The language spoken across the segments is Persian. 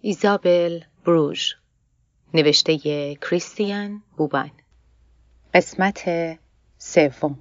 ایزابل بروژ، نوشته کریستیان بوبان. قسمت 3.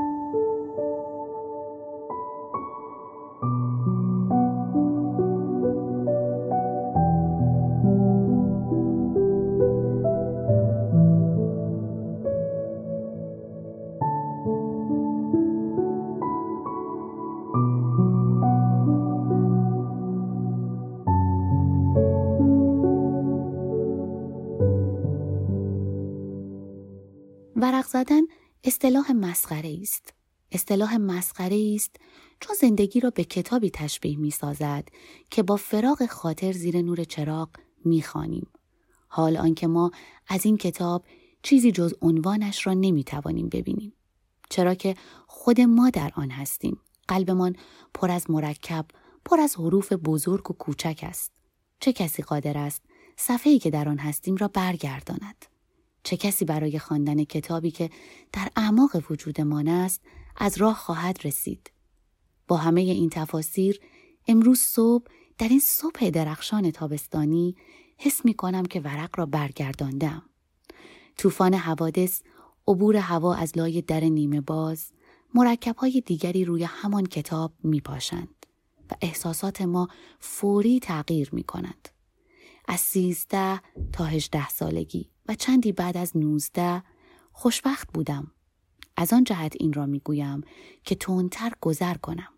ورق زدن اصطلاح مسخره است. اصطلاح مسخره است چون زندگی را به کتابی تشبیه می سازد که با فراق خاطر زیر نور چراغ می خوانیم. حال آنکه ما از این کتاب چیزی جز عنوانش را نمی توانیم ببینیم. چرا که خود ما در آن هستیم. قلبمان پر از مرکب، پر از حروف بزرگ و کوچک است. چه کسی قادر است صفحه‌ای که در آن هستیم را برگرداند؟ چه کسی برای خواندن کتابی که در اعماق وجودمان است از راه خواهد رسید؟ با همه این تفاسیر امروز صبح در این صبح درخشان تابستانی حس می کنم که ورق را برگرداندم. طوفان حوادث، عبور هوا از لای در نیمه باز، مرکب‌های دیگری روی همان کتاب می پاشند و احساسات ما فوری تغییر می کنند. از 13 تا 18 سالگی و چندی بعد از 19 خوشبخت بودم. از آن جهت این را میگویم که تندتر گذر کنم.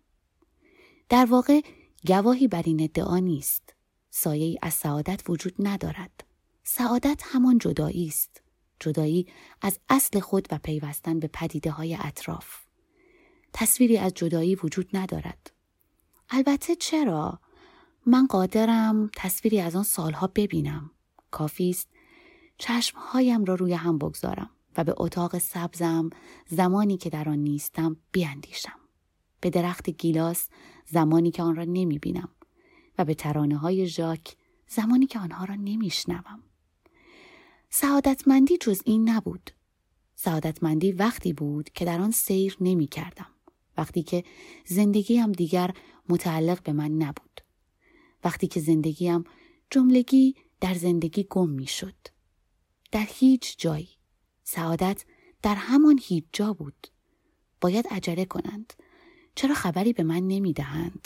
در واقع گواهی بر این ادعا نیست. سایه‌ای از سعادت وجود ندارد. سعادت همان جدایی است. جدایی از اصل خود و پیوستن به پدیده‌های اطراف. تصویری از جدایی وجود ندارد. البته چرا؟ من قادرم تصویری از آن سالها ببینم. کافی است چشمهایم را روی هم بگذارم و به اتاق سبزم زمانی که در آن نیستم بیاندیشم. به درخت گیلاس زمانی که آن را نمی بینم و به ترانه‌های ژاک زمانی که آنها را نمی شنوم. سعادتمندی جز این نبود. سعادتمندی وقتی بود که در آن سیر نمی کردم. وقتی که زندگیم دیگر متعلق به من نبود. وقتی که زندگیم جملگی در زندگی گم می شد. در هیچ جایی. سعادت در همان هیچ جا بود. باید عجله کنند. چرا خبری به من نمی دهند؟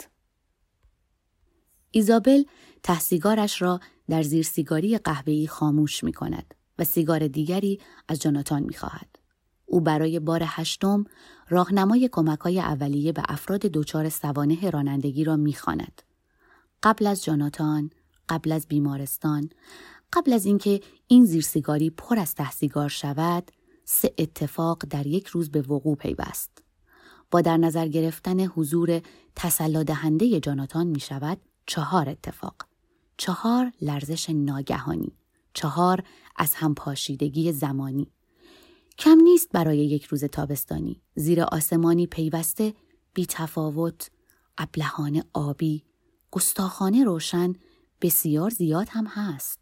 ایزابل ته سیگارش را در زیر سیگاری قهوه‌ای خاموش می کند و سیگار دیگری از جاناتان می خواهد. او برای بار 8 راهنمای کمک‌های اولیه به افراد دچار سوانح رانندگی را می خواند. قبل از جاناتان، قبل از بیمارستان، قبل از اینکه این زیرسیگاری پر از ته سیگار شود، 3 اتفاق در یک روز به وقوع پیوست. با در نظر گرفتن حضور تسلی دهنده جاناتان می شود 4 اتفاق. 4 لرزش ناگهانی. 4 از هم پاشیدگی زمانی. کم نیست برای یک روز تابستانی. زیر آسمانی پیوسته بی تفاوت، ابلهانه آبی، گستاخانه روشن، بسیار زیاد هم هست.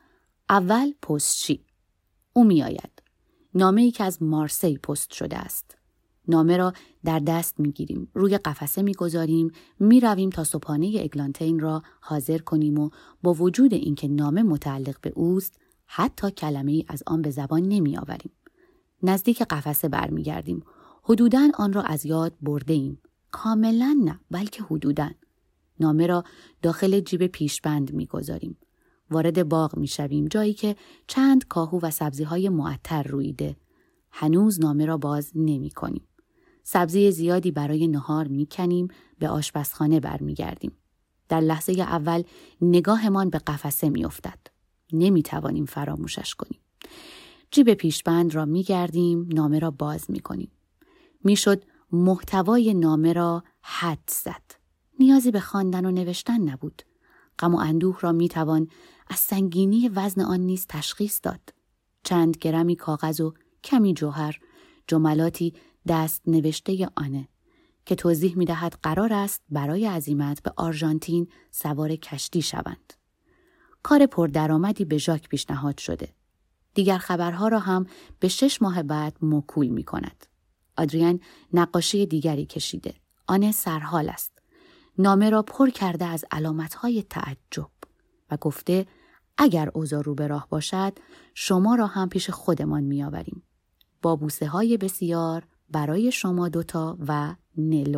اول پستچی. او می آید. نامه‌ای که از مارسی پست شده است. نامه را در دست می گیریم. روی قفسه می گذاریم. می رویم تا صبحانه اگلانتین را حاضر کنیم و با وجود اینکه نامه متعلق به اوست حتی کلمه‌ای از آن به زبان نمی آوریم. نزدیک قفسه برمی گردیم. حدوداً آن را از یاد برده ایم. کاملاً نه، بلکه حدوداً. نامه را داخل جیب پیشبند می گذاریم. وارد باغ می شویم، جایی که چند کاهو و سبزی‌های معطر رویده. هنوز نامه را باز نمی کنیم. سبزی زیادی برای نهار می کنیم، به آشپزخانه برمی گردیم. در لحظه اول نگاهمان به قفسه می افتد. نمی توانیم فراموشش کنیم. جیب پیشبند را می گردیم، نامه را باز می کنیم. می شد محتوای نامه را حد زد. نیازی به خواندن و نوشتن نبود. غم و اندوه را می توان از سنگینی وزن آن نیز تشخیص داد. چند گرمی کاغذ و کمی جوهر، جملاتی دست نوشته آنه که توضیح می دهد قرار است برای عزیمت به آرژانتین سوار کشتی شوند. کار پردرآمدی به ژاک پیشنهاد شده. دیگر خبرها را هم به 6 ماه بعد موکول می کند. آدریان نقاشی دیگری کشیده. آن سرحال است. نامه را پر کرده از علامتهای تعجب و گفته اگر اوضاع رو به راه باشد شما را هم پیش خودمان می‌آوریم. با بوسه‌های بسیار برای شما دوتا و نلو.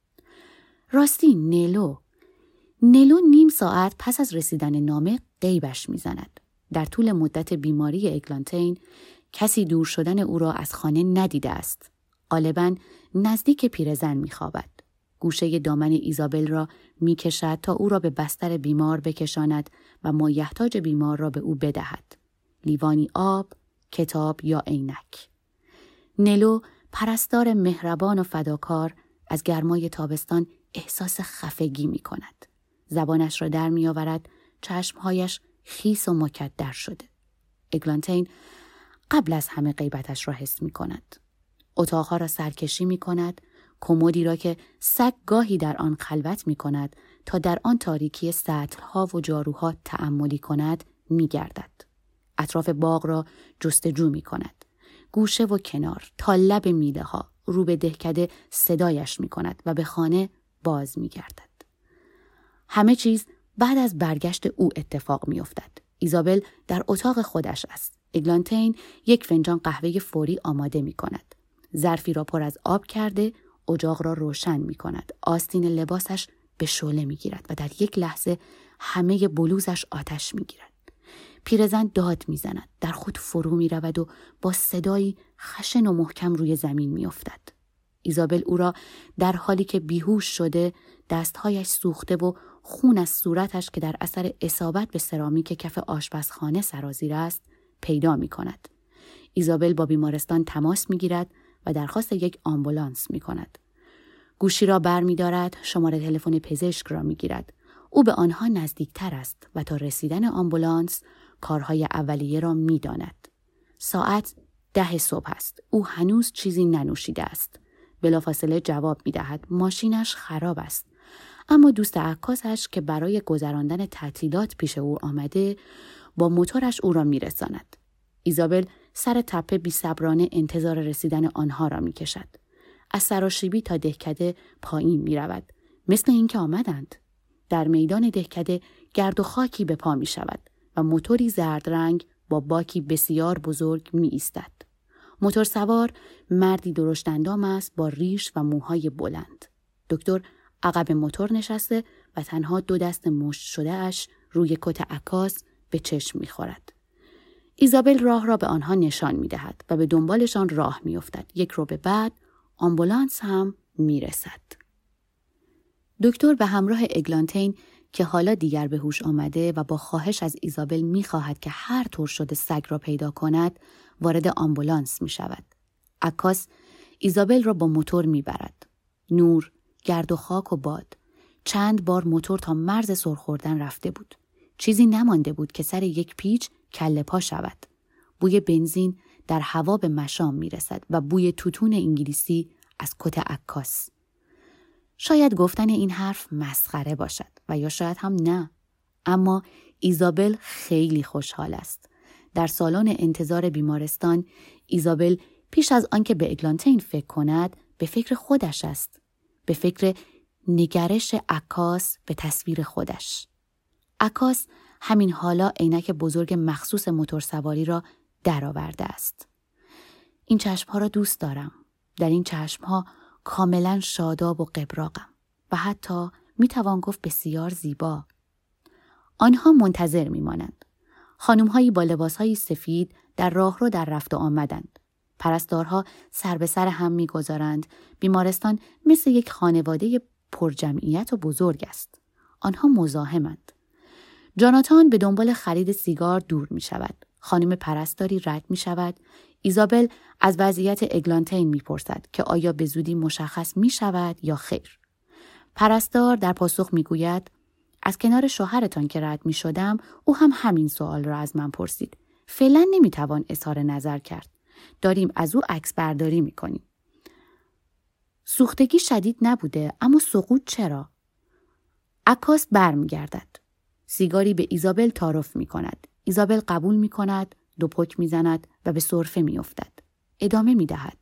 راستی نلو نیم ساعت پس از رسیدن نامه غیبش می‌زند. در طول مدت بیماری اگلانتین کسی دور شدن او را از خانه ندیده است. غالباً نزدیک پیرزن می‌خوابد. گوشه دامن ایزابل را می‌کشد تا او را به بستر بیمار بکشاند و مایحتاج بیمار را به او بدهد. لیوانی آب، کتاب یا عینک. نلو پرستار مهربان و فداکار از گرمای تابستان احساس خفگی می‌کند. زبانش را در می‌آورد، چشمهایش خیس و مکدر شده. اگلانتین قبل از همه غیبتش را حس می‌کند. اتاقها را سرکشی می‌کند، کمدی را که سگ گاهی در آن خلوت می‌کند تا در آن تاریکی سطل‌ها و جاروها تأملی کند می‌گردد. اطراف باغ را جستجو می‌کند. گوشه و کنار تا لب میله‌ها رو به دهکده صدایش می‌کند و به خانه باز می‌گردد. همه چیز بعد از برگشت او اتفاق می‌افتد. ایزابل در اتاق خودش است. اگلانتین یک فنجان قهوه فوری آماده می‌کند. ظرفی را پر از آب کرده، اجاق را روشن می‌کند. آستین لباسش به شعله می‌گیرد و در یک لحظه همه بلوزش آتش می‌گیرد. پیرزن داد می‌زند، در خود فرو می‌رود و با صدایی خشن و محکم روی زمین می‌افتد. ایزابل او را در حالی که بیهوش شده، دستهایش سوخته و خون از صورتش که در اثر اصابت به سرامیک کف آشپزخانه سرازیر است، پیدا می‌کند. ایزابل با بیمارستان تماس می‌گیرد و درخواست یک آمبولانس می‌کند. گوشی را برمی‌دارد، شماره تلفن پزشک را می‌گیرد. او به آنها نزدیکتر است و تا رسیدن آمبولانس کارهای اولیه را می‌داند. ساعت 10 صبح است. او هنوز چیزی ننوشیده است. بلافاصله جواب می‌دهد ماشینش خراب است. اما دوست عکاسش که برای گذراندن تعطیلات پیش او آمده با موتورش او را می‌رساند. ایزابل سر تپه بی‌صبرانه انتظار رسیدن آنها را می‌کشد. از سراشیبی تا دهکده پایین می‌رود. مثل اینکه آمدند. در میدان دهکده گرد و خاکی به پا می‌شود و موتوری زرد رنگ با باکی بسیار بزرگ می‌ایستد. موتور سوار مردی درشت‌اندام است با ریش و موهای بلند. دکتر عقب موتور نشسته و تنها 2 دست مشت شده اش روی کت عکاس به چشم می‌خورد. ایزابل راه را به آنها نشان می‌دهد و به دنبالشان راه می‌افتد. 1 رو به بعد آمبولانس هم می‌رسد. دکتر به همراه اگلانتین که حالا دیگر به هوش آمده و با خواهش از ایزابل می‌خواهد که هر طور شده سگ را پیدا کند، وارد آمبولانس می‌شود. عکاس ایزابل را با موتور می‌برد. نور، گرد و خاک و باد. چند بار موتور تا مرز سرخوردن رفته بود. چیزی نمانده بود که سر یک پیچ کله پا شود. بوی بنزین در هوا به مشام می‌رسد و بوی توتون انگلیسی از کت عکاس. شاید گفتن این حرف مسخره باشد و یا شاید هم نه. اما ایزابل خیلی خوشحال است. در سالن انتظار بیمارستان ایزابل پیش از آنکه به اگلانتین فکر کند به فکر خودش است. به فکر نگرش عکاس به تصویر خودش. عکاس همین حالا عینک بزرگ مخصوص موتورسواری را درآورده است. این چشمها را دوست دارم. در این چشمها کاملا شاداب و قبراقم و حتی میتوان گفت بسیار زیبا. آنها منتظر میمانند. خانم‌هایی با لباس‌های سفید در راهرو در رفت و آمدند. پرستارها سر به سر هم میگذارند. بیمارستان مثل یک خانواده پرجمعیت و بزرگ است. آنها مزاحمند. جاناتان به دنبال خرید سیگار دور می شود. خانم پرستاری رد می شود. ایزابل از وضعیت اگلانتین می پرسد که آیا به زودی مشخص می شود یا خیر. پرستار در پاسخ می گوید از کنار شوهرتان که رد می شدم او هم همین سوال را از من پرسید. فعلا نمی توان اظهار نظر کرد. داریم از او عکس برداری می کنیم. سوختگی شدید نبوده اما سقوط چرا؟ عکاس برمیگردد. سیگاری به ایزابل تعارف می کند. ایزابل قبول می کند، 2 پک می زند و به سرفه می افتد. ادامه می دهد.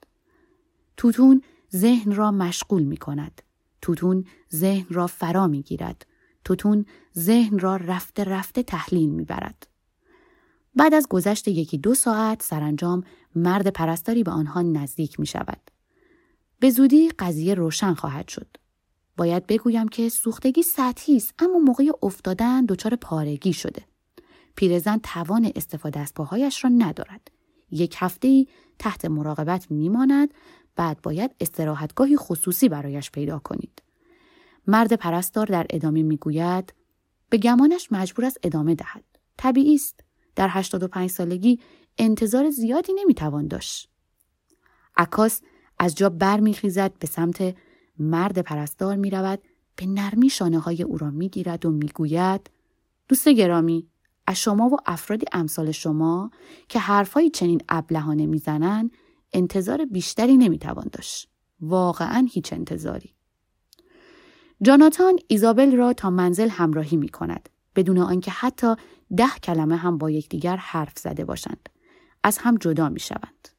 توتون ذهن را مشغول می کند. توتون ذهن را فرا می گیرد. توتون ذهن را رفته رفته تحلیل میبرد. بعد از گذشت 1-2 ساعت سرانجام مرد پرستاری به آنها نزدیک می شود. به زودی قضیه روشن خواهد شد. باید بگویم که سوختگی سطحی است، اما موقع افتادن دچار پارگی شده. پیرزن توان استفاده از پاهایش را ندارد. 1 هفته‌ای تحت مراقبت میماند، بعد باید استراحتگاهی خصوصی برایش پیدا کنید. مرد پرستار در ادامه میگوید به گمانش مجبور است ادامه دهد. طبیعی است. در 85 سالگی انتظار زیادی نمیتوان داشت. عکاس از جا برمیخیزد، به سمت مرد پرستار میرود، به نرمی شانه‌های او را میگیرد و میگوید دوست گرامی، از شما و افرادی امثال شما که حرفایی چنین ابلهانه میزنن انتظار بیشتری نمیتوان داشت. واقعاً هیچ انتظاری. جاناتان ایزابل را تا منزل همراهی میکند، بدون آنکه حتی 10 کلمه هم با یکدیگر حرف زده باشند. از هم جدا میشوند.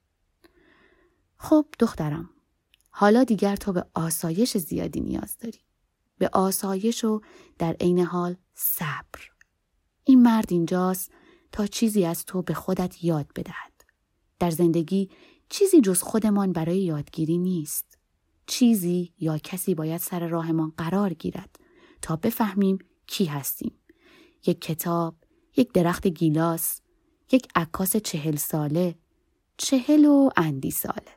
خب دخترم، حالا دیگر تو به آسایش زیادی نیاز داری. به آسایش و در عین حال صبر. این مرد اینجاست تا چیزی از تو به خودت یاد بدهد. در زندگی چیزی جز خودمان برای یادگیری نیست. چیزی یا کسی باید سر راهمان قرار گیرد تا بفهمیم کی هستیم. 1 کتاب، 1 درخت گیلاس، 1 عکاس 40 ساله، 40 و اندی ساله.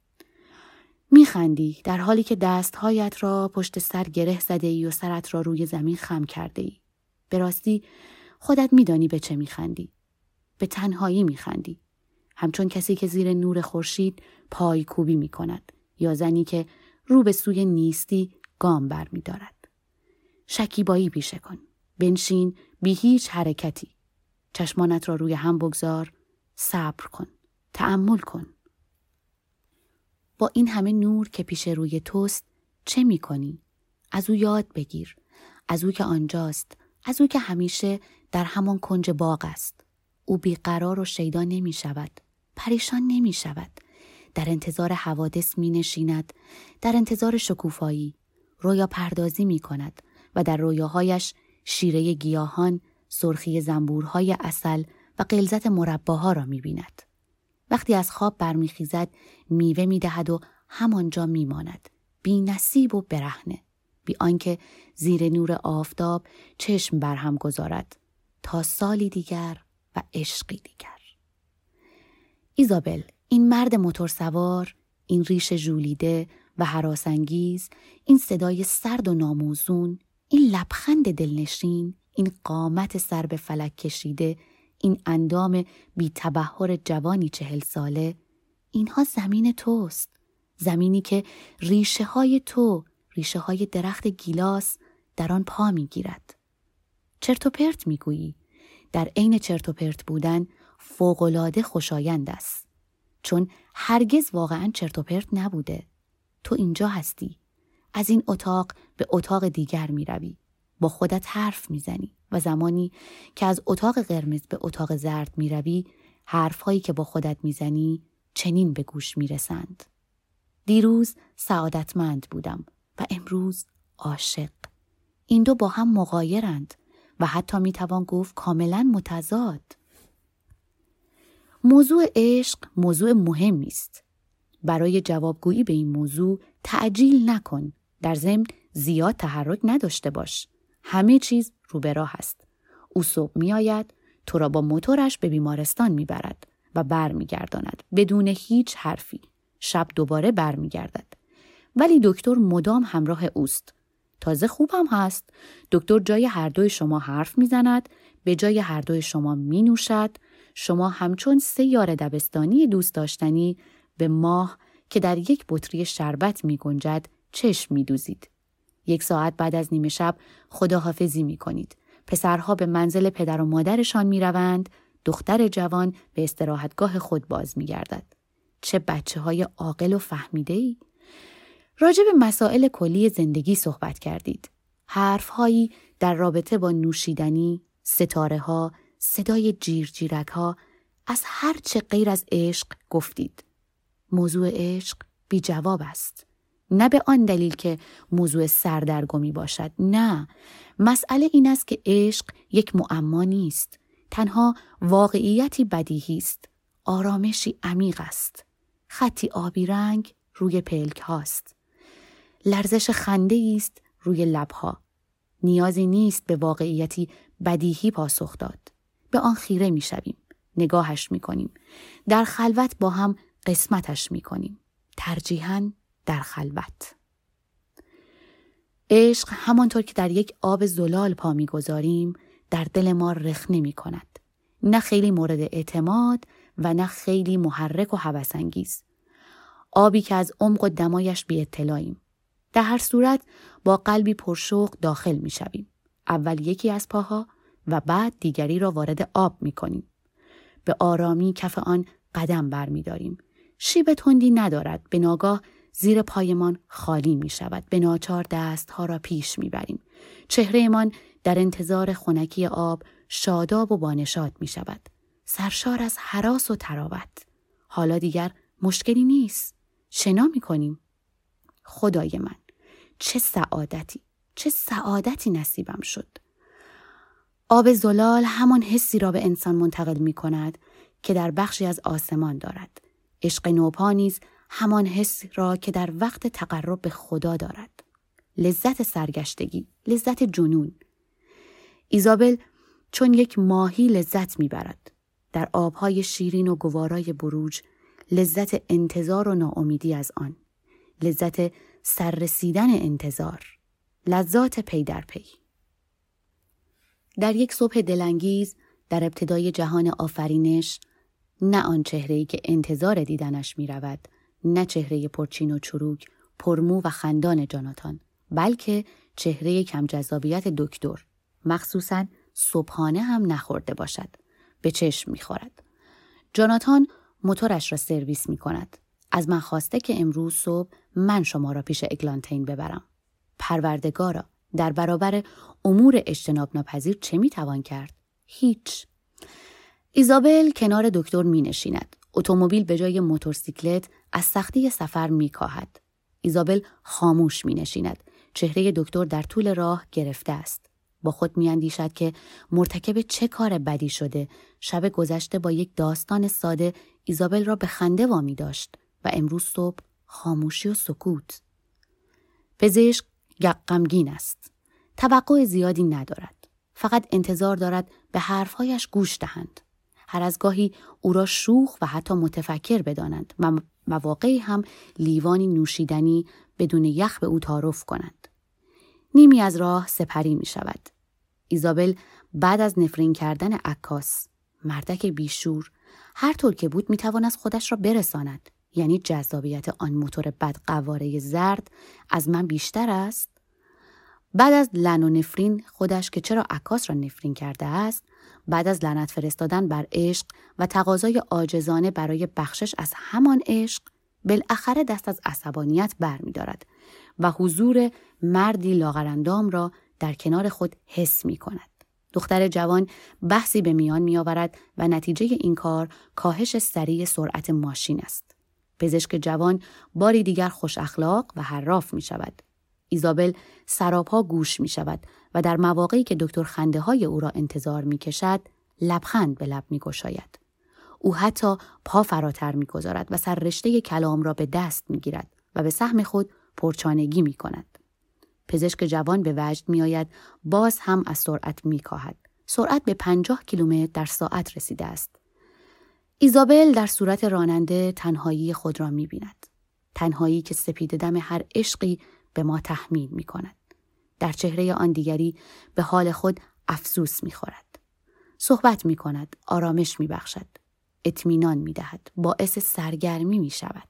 میخندی در حالی که دستهایت را پشت سر گره زده ای و سرت را روی زمین خم کرده ای. به راستی خودت میدانی به چه میخندی؟ به تنهایی میخندی. همچون کسی که زیر نور خورشید پایکوبی میکند یا زنی که رو به سوی نیستی گام بر میدارد. شکیبایی پیشه کن. بنشین بی هیچ حرکتی. چشمانت را روی هم بگذار. صبر کن. تأمل کن. با این همه نور که پیش روی توست چه میکنی؟ از او یاد بگیر. از او که آنجاست. از او که همیشه در همان کنج باغ است. او بیقرار و شیدا نمی شود. پریشان نمی شود. در انتظار حوادث می نشیند. در انتظار شکوفایی. رویا پردازی می کند و در رویاهایش شیره گیاهان، سرخی زنبورهای عسل و غلظت مرباها را می بیند. وقتی از خواب برمیخیزد میوه می دهد و همانجا می ماند. بی نصیب و برهنه. بی آنکه زیر نور آفتاب چشم برهم گذارد تا سالی دیگر و عشقی دیگر. ایزابل، این مرد موتورسوار، این ریش ژولیده و هراسانگیز، این صدای سرد و ناموزون، این لبخند دلنشین، این قامت سر به فلک کشیده، این اندام بی تبحر جوانی 40 ساله، اینها زمین توست. زمینی که ریشه های تو، ریشه های درخت گیلاس در آن پا می گیرد. چرت و پرت می گویی. در عین چرت و پرت بودن فوق‌العاده خوشایند است. چون هرگز واقعا چرت و پرت نبوده. تو اینجا هستی. از این اتاق به اتاق دیگر می روی. با خودت حرف می زنی و زمانی که از اتاق قرمز به اتاق زرد می روی، حرفهایی که با خودت می زنی چنین به گوش می رسند. دیروز سعادتمند بودم و امروز عاشق. این دو با هم مغایرند و حتی می توان گفت کاملا متضاد. موضوع عشق موضوع مهمی است. برای جوابگویی به این موضوع تعجیل نکن. در ضمن زیاد تحرک نداشته باش. همه چیز رو به راه است. او صبح می آید، تو را با موتورش به بیمارستان می برد و بر می گرداند بدون هیچ حرفی. شب دوباره بر می گردد. ولی دکتر مدام همراه اوست. تازه خوب هم هست. دکتر جای هر دوی شما حرف می زند، به جای هر دوی شما می نوشد. شما همچون 3 یار دبستانی دوست داشتنی به ماه که در یک بطری شربت می گنجد چشم می دوزید. 1 ساعت بعد از نیمه شب خداحافظی می کنید. پسرها به منزل پدر و مادرشان می روند. دختر جوان به استراحتگاه خود باز می گردد. چه بچه های عاقل و فهمیده ای؟ راجع به مسائل کلی زندگی صحبت کردید. حرفهایی در رابطه با نوشیدنی، ستاره ها، صدای جیرجیرک ها، از هر چه غیر از عشق گفتید. موضوع عشق بی جواب است. نه به آن دلیل که موضوع سردرگمی باشد. نه، مسئله این است که عشق یک معما نیست. تنها واقعیتی بدیهی است. آرامشی عمیق است. خطی آبی رنگ روی پلک هاست. لرزش خنده است روی لبها. نیازی نیست به واقعیتی بدیهی پاسخ داد. به آن خیره می شویم. نگاهش می کنیم. در خلوت با هم قسمتش می کنیم. ترجیحاً در خلوت. عشق همانطور که در یک آب زلال پا می گذاریم در دل ما رخنه می کند. نه خیلی مورد اعتماد و نه خیلی محرک و هوس‌انگیز. آبی که از عمق و دمایش بی اطلاعیم. در هر صورت با قلبی پرشوق داخل می شویم. اول یکی از پاها و بعد دیگری را وارد آب می کنیم. به آرامی کف آن قدم بر می داریم. شیب تندی ندارد. به ناگاه زیر پایمان خالی می شود. به ناچار دستها را پیش می بریم. چهرهمان در انتظار خنکی آب شاداب و بانشاد می شود. سرشار از هراس و طراوت. حالا دیگر مشکلی نیست. شنا می کنیم. خدای من، چه سعادتی نصیبم شد. آب زلال همان حسی را به انسان منتقل می کند که در بخشی از آسمان دارد. عشق نوپا نیز همان حس را که در وقت تقرب به خدا دارد. لذت سرگشتگی، لذت جنون. ایزابل چون یک ماهی لذت می برد. در آبهای شیرین و گوارای بروج لذت انتظار و ناامیدی از آن. لذت سررسیدن انتظار. لذات پی در پی. در یک صبح دلانگیز در ابتدای جهان آفرینش، نه آن چهره‌ای که انتظار دیدنش می رود، نه چهره پرچین و چروک، پرمو و خندان جاناتان، بلکه چهره کم جذابیت دکتر، مخصوصاً صبحانه هم نخورده باشد، به چشم می خورد. جاناتان موتورش را سرویس می کند. از من خواسته که امروز صبح من شما را پیش اگلانتین ببرم. پروردگارا، در برابر امور اجتناب ناپذیر چه می توان کرد؟ هیچ. ایزابل کنار دکتر می نشیند. اتومبیل به جای موتورسیکلت از سختی سفر می کاهد. ایزابل خاموش می نشیند. چهره دکتر در طول راه گرفته است. با خود می اندیشد که مرتکب چه کار بدی شده. شب گذشته با یک داستان ساده ایزابل را به خنده وامی داشت و امروز صبح خاموشی و سکوت. پزشک غمگین است. توقع زیادی ندارد. فقط انتظار دارد به حرفهایش گوش دهند. هر از گاهی او را شوخ و حتی متفکر بدانند و مواقعی هم لیوانی نوشیدنی بدون یخ به او تعارف کنند. نیمی از راه سپری می شود. ایزابل بعد از نفرین کردن عکاس، مردک بیشور، هر طور که بود می تواند خودش را برساند. یعنی جذابیت آن موتور بد قواره زرد از من بیشتر است. بعد از لعن و نفرین خودش که چرا عکاس را نفرین کرده است، بعد از لعنت فرستادن بر عشق و تقاضای عاجزانه برای بخشش از همان عشق، بالاخره دست از عصبانیت بر می دارد و حضور مردی لاغرندام را در کنار خود حس می کند. دختر جوان بحثی به میان می آورد و نتیجه این کار کاهش سریع سرعت ماشین است. پزشک جوان باری دیگر خوش اخلاق و حراف می شود. ایزابل سراپا گوش می شود و در مواقعی که دکتر خنده های او را انتظار می کشد لبخند به لب می گشاید. او حتی پا فراتر می گذارد و سررشته کلام را به دست می گیرد و به سهم خود پرچانگی می کند. پزشک جوان به وجد می آید، باز هم از سرعت می کاهد. سرعت به 50 کیلومتر در ساعت رسیده است. ایزابل در صورت راننده تنهایی خود را می بیند. تنهایی که سپیده دم هر عشقی به ما تحمیل می کند. در چهره آن دیگری به حال خود افسوس می خورد. صحبت می کند، آرامش می بخشد. اطمینان می دهد، باعث سرگرمی می شود.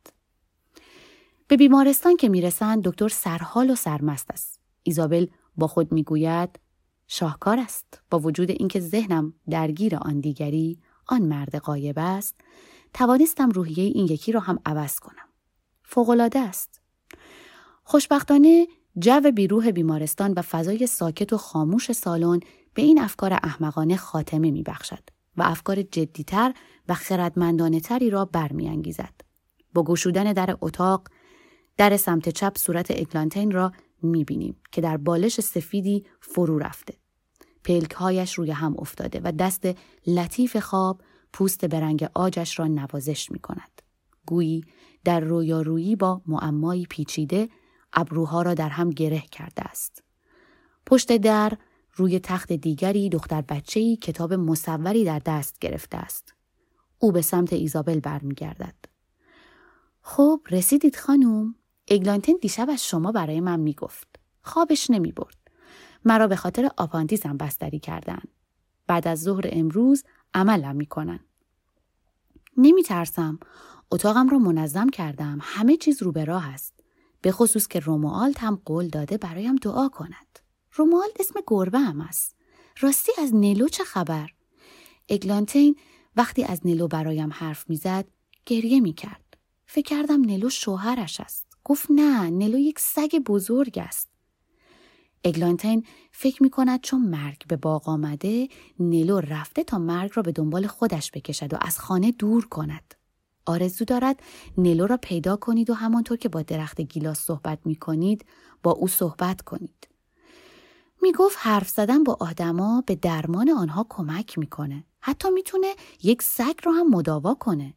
به بیمارستان که می رسند دکتر سرحال و سرمست است. ایزابل با خود می گوید شاهکار است. با وجود اینکه ذهنم درگیر آن دیگری، آن مرد غایب است، توانستم روحیه این یکی را هم عوض کنم. فوق‌العاده است. خوشبختانه جو بیروح بیمارستان و فضای ساکت و خاموش سالن به این افکار احمقانه خاتمه می بخشد و افکار جدی‌تر و خردمندانه تری را برمی‌انگیزد. با گشودن در اتاق در سمت چپ صورت اگلانتین را می‌بینیم که در بالش سفیدی فرو رفته. پلک‌هایش روی هم افتاده و دست لطیف خواب پوست برنگ عاجش را نوازش می‌کند. گویی در رویارویی با معمایی پیچیده ابروها را در هم گره کرده است. پشت در روی تخت دیگری دختر بچه‌ای کتاب مصوری در دست گرفته است. او به سمت ایزابل برمیگردد. خب رسیدید خانوم. اگلانتین دیشب از شما برای من میگفت. خوابش نمیبرد. مرا به خاطر آپاندیسم بستری کردن. بعد از ظهر امروز عملم میکنن. نمیترسم. اتاقم را منظم کردم. همه چیز رو به راه است. به خصوص که روموآلد هم قول داده برایم دعا کند. روموآلد اسم گربه هم است. راستی از نلو چه خبر؟ اگلانتین وقتی از نلو برایم حرف میزد گریه میکرد. فکر کردم نلو شوهرش است. گفت نه، نلو یک سگ بزرگ است. اگلانتین فکر میکند چون مرگ به باغ آمده، نلو رفته تا مرگ را به دنبال خودش بکشد و از خانه دور کند. آرزو دارد نلو را پیدا کنید و همانطور که با درخت گیلاس صحبت میکنید با او صحبت کنید. میگفت حرف زدن با آدما به درمان آنها کمک میکنه. حتی میتونه یک سگ رو هم مداوا کنه.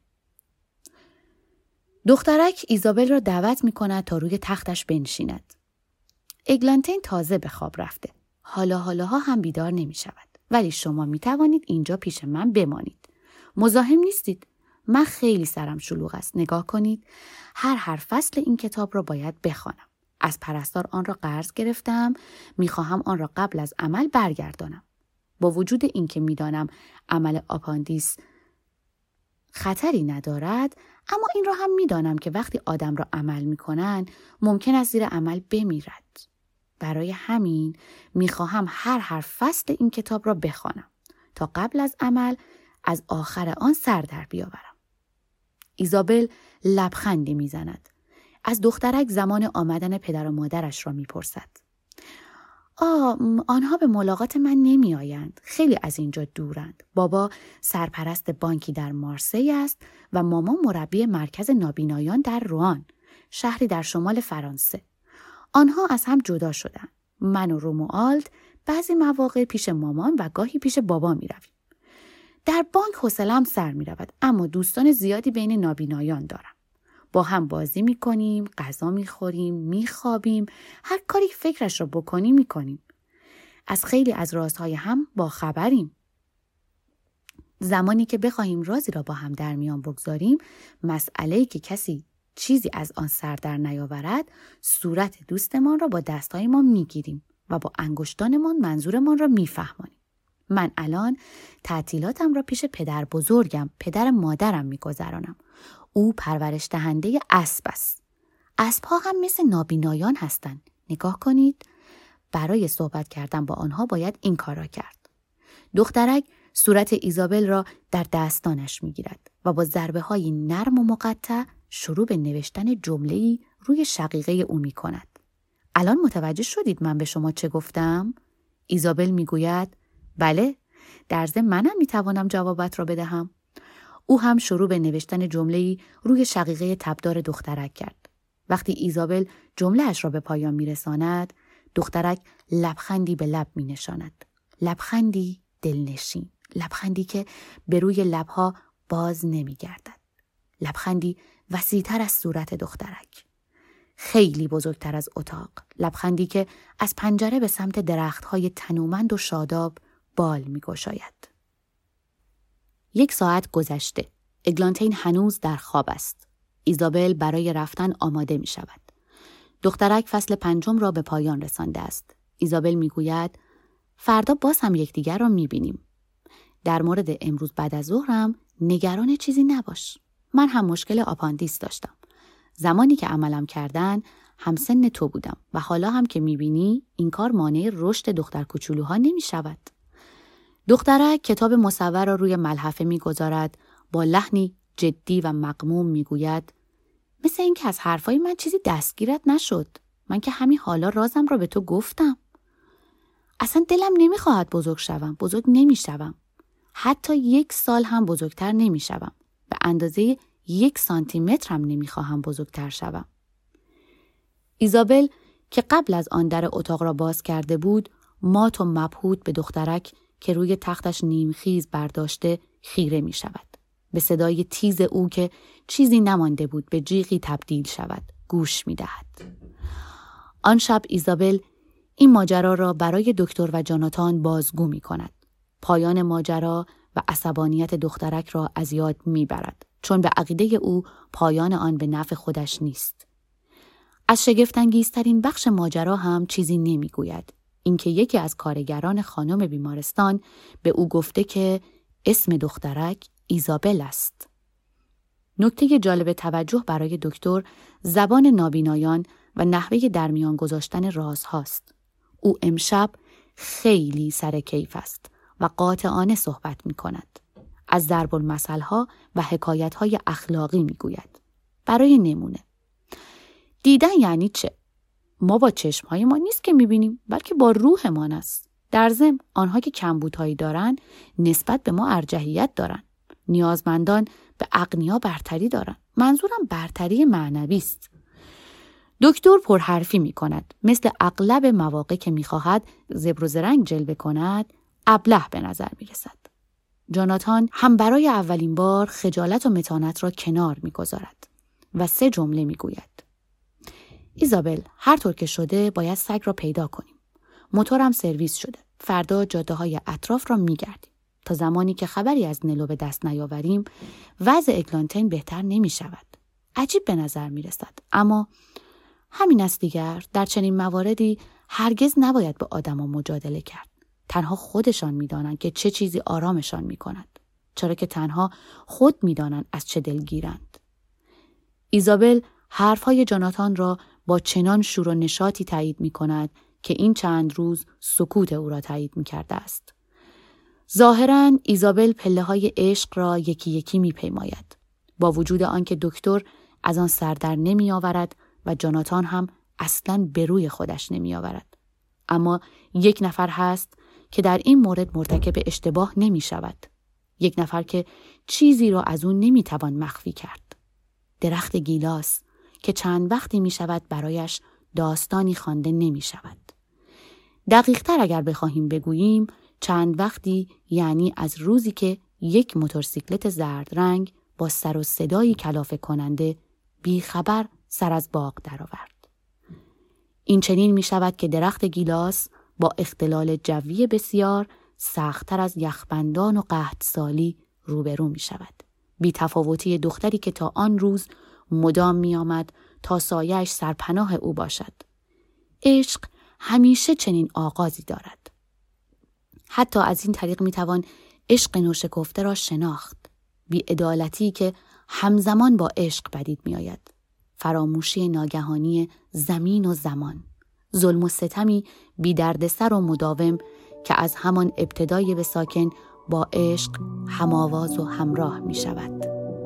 دخترک ایزابل را دعوت میکند تا روی تختش بنشیند. اگلانتین تازه به خواب رفته. حالاها هم بیدار نمیشود. ولی شما میتوانید اینجا پیش من بمانید. مزاحم نیستید. من خیلی سرم شلوغ است. نگاه کنید. هر فصل این کتاب را باید بخوانم. از پرستار آن را قرض گرفتم. میخواهم آن را قبل از عمل برگردانم. با وجود اینکه میدانم عمل آپاندیس خطری ندارد، اما این را هم میدانم که وقتی آدم را عمل میکنن ممکن است زیر عمل بمیرد. برای همین میخواهم هر فصل این کتاب را بخوانم تا قبل از عمل از آخر آن سر در بیاورم. ایزابل لبخندی میزند. از دخترک زمان آمدن پدر و مادرش را میپرسد. آنها به ملاقات من نمی آیند. خیلی از اینجا دورند. بابا سرپرست بانکی در مارسی است و مامان مربی مرکز نابینایان در روان، شهری در شمال فرانسه. آنها از هم جدا شدند. من و روموآلد بعضی مواقع پیش مامان و گاهی پیش بابا می رویم. در بانک حوصله‌ام سر می رود، اما دوستان زیادی بین نابینایان دارم. با هم بازی می کنیم، غذا می خوریم، می خوابیم، هر کاری فکرش را بکنیم می کنیم. از خیلی از رازهای هم با خبریم. زمانی که بخواهیم رازی را با هم در میان بگذاریم، مسئله‌ای که کسی چیزی از آن سر در نیاورد، صورت دوستمان را با دستایمان می گیریم و با انگشتانمان منظورمان را می فهمانیم. من الان تعطیلاتم را پیش پدر بزرگم، پدر مادرم می گذرانم. او پرورش دهنده اسب است. اسب‌ها هم مثل نابینایان هستند. نگاه کنید. برای صحبت کردن با آنها باید این کار را کرد. دخترک صورت ایزابل را در دستانش می‌گیرد و با ضربه‌های نرم و مقطع شروع به نوشتن جمله‌ای روی شقیقه او می‌کند. الان متوجه شدید من به شما چه گفتم؟ ایزابل می‌گوید بله، در ضمن منم می‌توانم جوابت را بدهم. او هم شروع به نوشتن جمله‌ای روی شقیقه تبدار دخترک کرد. وقتی ایزابل جمله‌اش را به پایان می‌رساند، دخترک لبخندی به لب می‌نشاند. لبخندی دلنشین، لبخندی که به روی لب‌ها باز نمی‌گردد. لبخندی وسیع‌تر از صورت دخترک، خیلی بزرگتر از اتاق. لبخندی که از پنجره به سمت درخت‌های تنومند و شاداب بال می‌گشاید. 1 ساعت گذشته. اگلانتین هنوز در خواب است. ایزابل برای رفتن آماده می شود. دخترک فصل 5 را به پایان رسانده است. ایزابل می گوید فردا باز هم یکدیگر را می بینیم. در مورد امروز بعد از ظهرم نگران چیزی نباش. من هم مشکل آپاندیس داشتم. زمانی که عملم کردن همسن تو بودم و حالا هم که می بینی این کار مانع رشد دختر کوچولوها نمی شود. دخترک کتاب مصور را روی ملحفه می‌گذارد، با لحنی جدی و مغموم می‌گوید مثل این که از حرفای من چیزی دستگیرت نشد. من که همین حالا رازم را به تو گفتم. اصلا دلم نمی‌خواهد بزرگ شوم. بزرگ نمی‌شوم. حتی 1 سال هم بزرگتر نمی‌شوم. به اندازه 1 سانتی متر هم نمی‌خواهم بزرگتر شوم. ایزابل که قبل از آن در اتاق را باز کرده بود، مات و مبهوت به دخترک که روی تختش نیمخیز برداشته خیره می شود. به صدای تیز او که چیزی نمانده بود به جیغی تبدیل شود گوش می دهد. آن شب ایزابل این ماجرا را برای دکتر و جاناتان بازگو می کند. پایان ماجرا و عصبانیت دخترک را از یاد می برد، چون به عقیده او پایان آن به نفع خودش نیست. از شگفت‌انگیزترین بخش ماجرا هم چیزی نمی گوید. اینکه یکی از کارگران خانم بیمارستان به او گفته که اسم دخترک ایزابل است. نکته جالب توجه برای دکتر زبان نابینایان و نحوه در میان گذاشتن رازهاست. او امشب خیلی سر کیف است و قاطعانه صحبت می کند. از ضرب المثل‌ها و حکایت‌های اخلاقی می گوید. برای نمونه، دیدن یعنی چه؟ ما با چشم‌های ما نیست که می‌بینیم، بلکه با روحمان است. در ضمن آنها که کمبودهایی دارن نسبت به ما ارجحیت دارن. نیازمندان به اغنیا برتری دارن. منظورم برتری معنوی است. دکتر پرحرفی می‌کند. مثل اغلب مواقع که می‌خواهد زبر و زرنگ جلوه کند، ابله به نظر می‌رسد. جاناتان هم برای اولین بار خجالت و متانت را کنار می‌گذارد و 3 جمله می‌گوید. ایزابل، هر طور که شده باید سگ را پیدا کنیم. موتورم سرویس شده. فردا جاده‌های اطراف را می‌گردیم. تا زمانی که خبری از نلو به دست نیاوریم، وضع اگلانتین بهتر نمی‌شود. عجیب به نظر می‌رسد، اما همین است دیگر. در چنین مواردی هرگز نباید با آدم‌ها مجادله کرد. تنها خودشان می‌دانند که چه چیزی آرامشان می‌کند. چرا که تنها خود می‌دانند از چه دلگیرند. ایزابل حرف‌های جاناتان را با چنان شور و نشاطی تایید می‌کند که این چند روز سکوت او را تایید می‌کرده است. ظاهراً ایزابل پله‌های عشق را یکی یکی می‌پیماید. با وجود آنکه دکتر از آن سر در نمی‌آورد و جاناتان هم اصلاً به روی خودش نمی‌آورد. اما یک نفر هست که در این مورد مرتکب اشتباه نمی‌شود. یک نفر که چیزی را از او نمی‌توان مخفی کرد. درخت گیلاس که چند وقتی می‌شود برایش داستانی خوانده نمی‌شود. دقیق‌تر اگر بخواهیم بگوییم، چند وقتی یعنی از روزی که یک موتورسیکلت زرد رنگ با سر و صدایی کلافه کننده بیخبر سر از باغ درآورد. این چنین می‌شود که درخت گیلاس با اختلال جوی بسیار سخت‌تر از یخبندان و قحطسالی روبرو می‌شود. بی‌تفاوتی دختری که تا آن روز مدام می‌آمد تا سایه‌اش سرپناه او باشد. عشق همیشه چنین آغازی دارد. حتی از این طریق می‌توان عشق نوشکفته را شناخت. بی‌عدالتی که همزمان با عشق پدید می‌آید. فراموشی ناگهانی زمین و زمان. ظلم و ستمی بی دردسر و مداوم که از همان ابتدای به ساکن با عشق هم‌آواز و همراه می شود.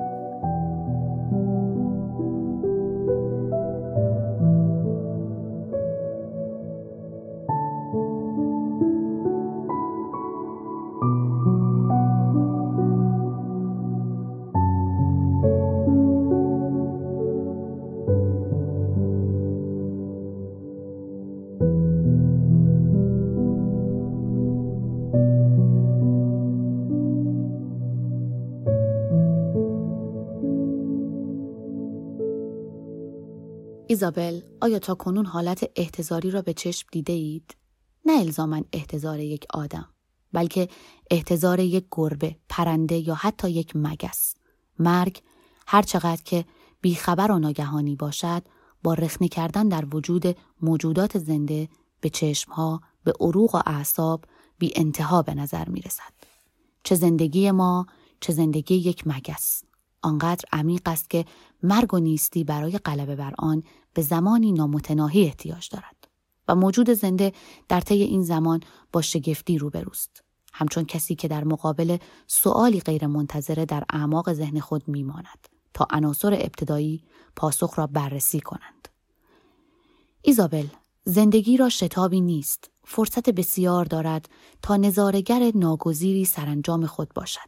ایزابل، آیا تا کنون حالت احتضاری را به چشم دیده اید؟ نه الزاماً احتضار یک آدم، بلکه احتضار یک گربه، پرنده یا حتی یک مگس. مرگ، هر چقدر که بیخبر و ناگهانی باشد، با رخنه کردن در وجود موجودات زنده به چشمها، به عروق و اعصاب بی انتها به نظر می رسد. چه زندگی ما، چه زندگی یک مگس. آنقدر عمیق است که مرگ و نیستی برای غلبه بر آن به زمانی نامتناهی احتیاج دارد و موجود زنده در طی این زمان با شگفتی روبروست، همچون کسی که در مقابل سؤالی غیر منتظره در اعماق ذهن خود میماند تا عناصر ابتدایی پاسخ را بررسی کنند. ایزابل، زندگی را شتابی نیست، فرصت بسیار دارد تا نظاره‌گر ناگزیری سرانجام خود باشد.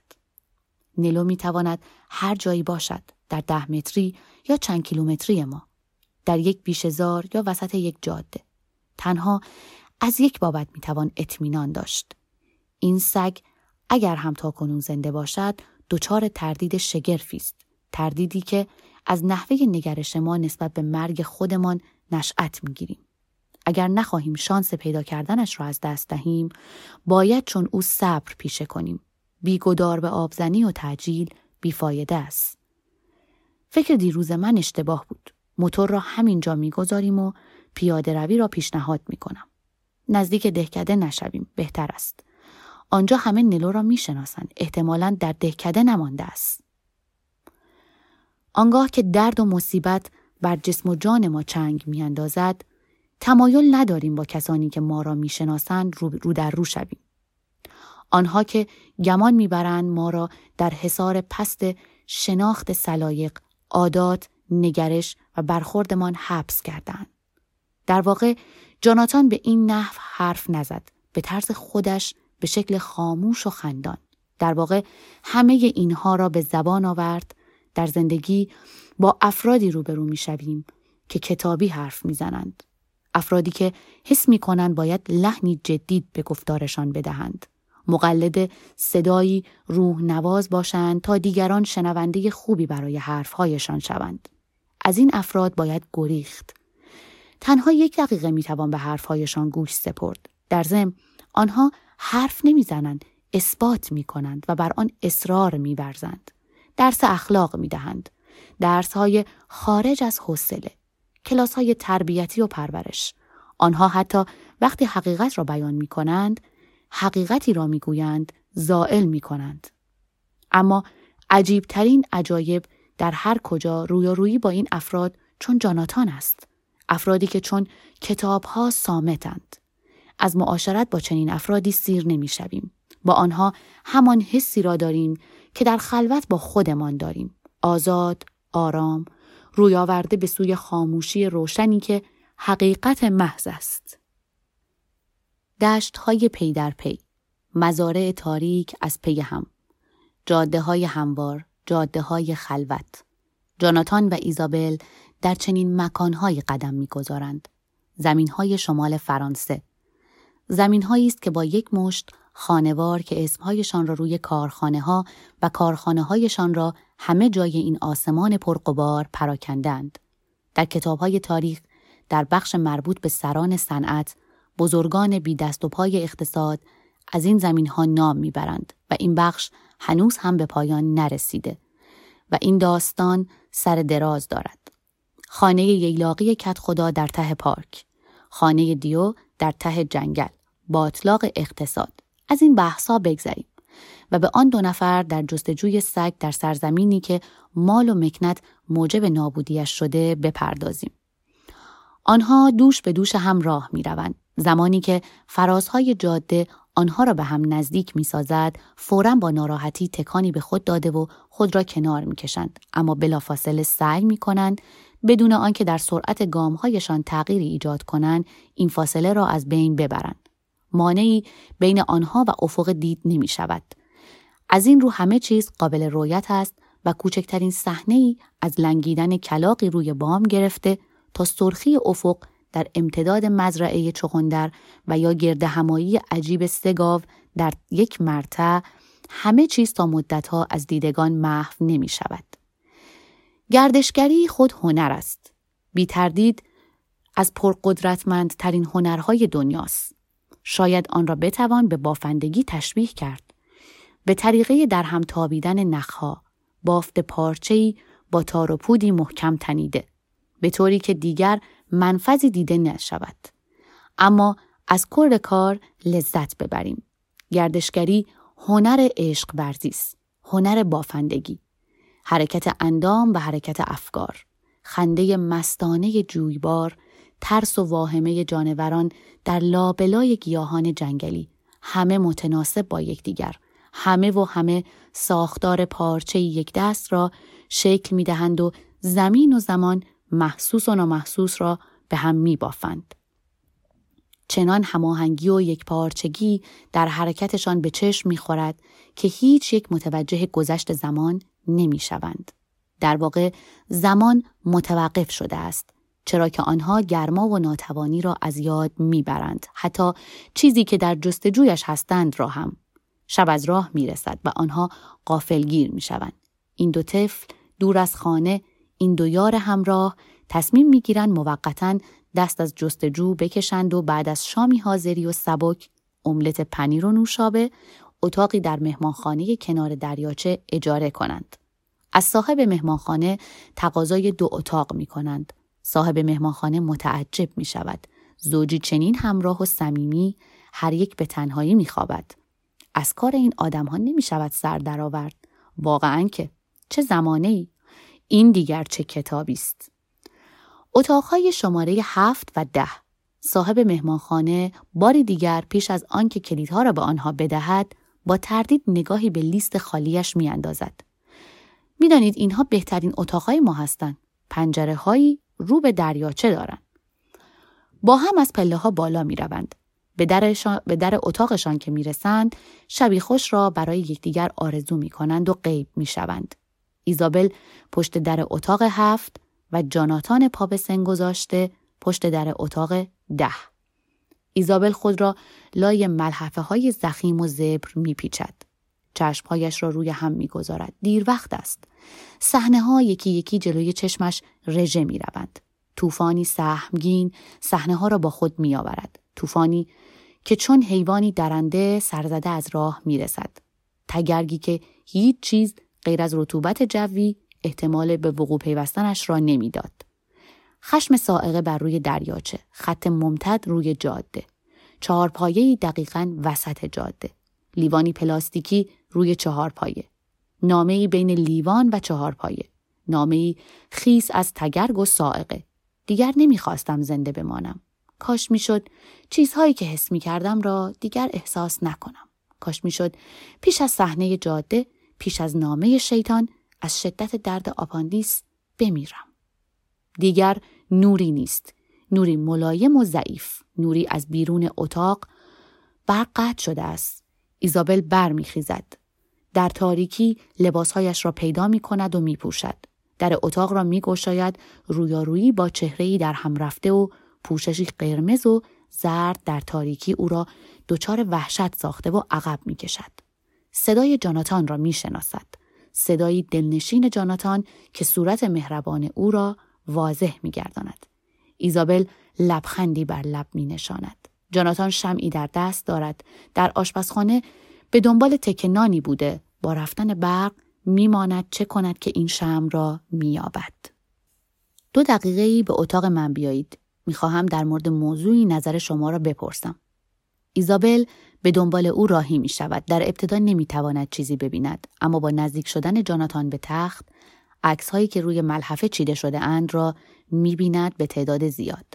نلو میتواند هر جایی باشد، در 10 متری یا چند کیلومتری ما. در یک بیشه‌زار یا وسط یک جاده. تنها از یک بابت میتوان اطمینان داشت. این سگ اگر هم تاکنون زنده باشد دچار تردید شگرفی است. تردیدی که از نحوه نگرش ما نسبت به مرگ خودمان نشأت میگیریم. اگر نخواهیم شانس پیدا کردنش را از دست دهیم، باید چون او صبر پیشه کنیم. بیگدار به آبزنی و تعجیل بیفایده است. فکر دیروز من اشتباه بود. موتور را همینجا میگذاریم و پیاده روی را پیشنهاد میکنم. نزدیک دهکده نشویم، بهتر است. آنجا همه نلو را میشناسند. احتمالاً در دهکده نمانده است. آنگاه که درد و مصیبت بر جسم و جان ما چنگ میاندازد، تمایل نداریم با کسانی که ما را میشناسند رو در رو شویم. آنها که گمان میبرند ما را در حصار پست شناخت سلایق، عادات، نگرش و برخوردمان حبس کردند. در واقع جاناتان به این نحو حرف نزد، به طرز خودش به شکل خاموش و خندان. در واقع همه اینها را به زبان آورد. در زندگی با افرادی روبرو میشویم که کتابی حرف میزنند. افرادی که حس میکنند باید لحنی جدید به گفتارشان بدهند. مقلد صدایی روح نواز باشند تا دیگران شنونده خوبی برای حرفهایشان شوند. از این افراد باید گریخت. تنها 1 دقیقه میتوان به حرفهایشان گوش سپرد. در ضمن آنها حرف نمیزنند، اثبات میکنند و بر آن اصرار میورزند. درس اخلاق میدهند. درس‌های خارج از حوصله. کلاس‌های تربیتی و پرورش. آنها حتی وقتی حقیقت را بیان می‌کنند، حقیقتی را می‌گویند، زائل می‌کنند. اما عجیب‌ترین عجایب در هر کجا رویارویی با این افراد چون جاناتان است. افرادی که چون کتاب‌ها صامتند. از معاشرت با چنین افرادی سیر نمی‌شویم. با آنها همان حسی را داریم که در خلوت با خودمان داریم. آزاد، آرام، روی آورده به سوی خاموشی روشنی که حقیقت محض است. دشت‌های پی در پی، مزارع تاریک از پی هم، جاده‌های هموار، جاده‌های خلوت. جاناتان و ایزابل در چنین مکان‌های قدم می‌گذارند. زمین‌های شمال فرانسه. زمین‌هایی است که با یک مشت خانوار که اسمهایشان را روی کارخانه‌ها و کارخانه‌هایشان را همه جای این آسمان پرغبار پراکندند. در کتاب‌های تاریخ در بخش مربوط به سران صنعت، بزرگان بی دست و پای اقتصاد از این زمین‌ها نام می‌برند و این بخش هنوز هم به پایان نرسیده و این داستان سر دراز دارد. خانه ییلاقی کدخدا در ته پارک، خانه دیو در ته جنگل، با اطلاق اقتصاد. از این بحث‌ها بگذریم و به آن 2 نفر در جستجوی سگ در سرزمینی که مال و مکنت موجب نابودیش شده بپردازیم. آنها دوش به دوش هم راه می‌روند. زمانی که فرازهای جاده آنها را به هم نزدیک می‌سازد، فوراً با ناراحتی تکانی به خود داده و خود را کنار می‌کشند، اما بلافاصله سعی می‌کنند بدون آنکه در سرعت گام‌هایشان تغییری ایجاد کنند، این فاصله را از بین ببرند. مانعی بین آنها و افق دید نمی شود. از این رو همه چیز قابل رؤیت است و کوچکترین صحنه‌ای از لنگیدن کلاغی روی بام گرفته تا سرخی افق در امتداد مزرعه چغندر و یا گردهمایی عجیب 3 گاو در یک مرتع، همه چیز تا مدتها از دیدگان محو نمی شود. گردشگری خود هنر است. بی تردید از پرقدرتمندترین هنرهای دنیاست. شاید آن را بتوان به بافندگی تشبیه کرد. به طریقه در هم تابیدن نخها، بافت پارچه‌ای با تار و پودی محکم تنیده، به طوری که دیگر منفذی دیده نشود. اما از کار کار لذت ببریم. گردشگری هنر عشق ورزی است، هنر بافندگی، حرکت اندام و حرکت افکار، خنده مستانه جویبار، ترس و واهمه جانوران در لابلای گیاهان جنگلی، همه متناسب با یکدیگر، همه ساختار پارچه یک دست را شکل می‌دهند و زمین و زمان محسوس و نامحسوس را به هم می‌بافند. چنان هماهنگی و یک پارچگی در حرکتشان به چشم می‌خورد که هیچ یک متوجه گذشت زمان نمی‌شوند. در واقع زمان متوقف شده است. چرا که آنها گرما و ناتوانی را از یاد میبرند. حتی چیزی که در جستجویش هستند را هم. شب از راه میرسد و آنها غافلگیر میشوند. این دو طفل دور از خانه، این دو یار همراه تصمیم میگیرند موقتاً دست از جستجو بکشند و بعد از شامی حاضری و سبک، املت پنیر و نوشابه، اتاقی در مهمانخانه کنار دریاچه اجاره کنند. از صاحب مهمانخانه تقاضای 2 اتاق می کنند. صاحب مهمانخانه متعجب می شود. زوجی چنین همراه و صمیمی هر یک به تنهایی می خوابد. از کار این آدم ها نمی شود سر درآورد. واقعاً که چه زمانه‌ای؟ این دیگر چه کتابی است؟ اتاقهای شماره 7 و 10. صاحب مهمانخانه باری دیگر پیش از آن که کلیدها را به آنها بدهد با تردید نگاهی به لیست خالیش می اندازد. می دانید اینها بهترین اتاقهای ما هستند. پنجره هایی رو به دریاچه دارند. با هم از پله ها بالا می روند. به در اتاقشان که می رسند شبی خوش را برای یکدیگر آرزو می کنند و غیب می شوند. ایزابل پشت در اتاق 7 و جاناتان پا به سن گذاشته پشت در اتاق 10. ایزابل خود را لای ملحفه های ضخیم و زبر می پیچد. چشمهایش را روی هم می گذارد. دیر وقت است. صحنه ها یکی یکی جلوی چشمش رژه می روند. طوفانی سهمگین صحنه ها را با خود می آورد. طوفانی که چون حیوانی درنده سرزده از راه می رسد. تگرگی که هیچ چیز غیر از رطوبت جوی احتمال به وقوع پیوستنش را نمیداد. خشم صاعقه بر روی دریاچه، خط ممتد روی جاده، 4 پایه‌ای دقیقاً وسط جاده، لیوانی پلاستیکی روی 4 پایه، نامه‌ای بین لیوان و 4 پایه، نامه‌ای خیس از تگرگ و صاعقه. دیگر نمیخواستم زنده بمانم. کاش میشد چیزهایی که حس میکردم را دیگر احساس نکنم. کاش میشد پیش از صحنه جاده، پیش از نامه شیطان، از شدت درد آپاندیس بمیرم. دیگر نوری نیست. نوری ملایم و ضعیف. نوری از بیرون اتاق. برق قطع شده است. ایزابل برمیخیزد. در تاریکی لباسهایش را پیدا می کند و می پوشد. در اتاق را می گشاید رویارویی با چهره‌ای در هم رفته و پوششی قرمز و زرد در تاریکی او را دچار وحشت ساخته و عقب می کشد. صدای جاناتان را می شناسد. صدای دلنشین جاناتان که صورت مهربان او را واضح می گرداند. ایزابل لبخندی بر لب می نشاند. جاناتان شمعی در دست دارد. در آشپزخانه به دنبال تکه نانی بوده. با رفتن برق می ماند چه کند که این شمع را می یابد. 2 دقیقه‌ای به اتاق من بیایید. می خواهم در مورد موضوعی نظر شما را بپرسم. ایزابل به دنبال او راهی می شود. در ابتدا نمی تواند چیزی ببیند، اما با نزدیک شدن جاناتان به تخت، عکس هایی که روی ملحفه چیده شده اند را می بیند به تعداد زیاد.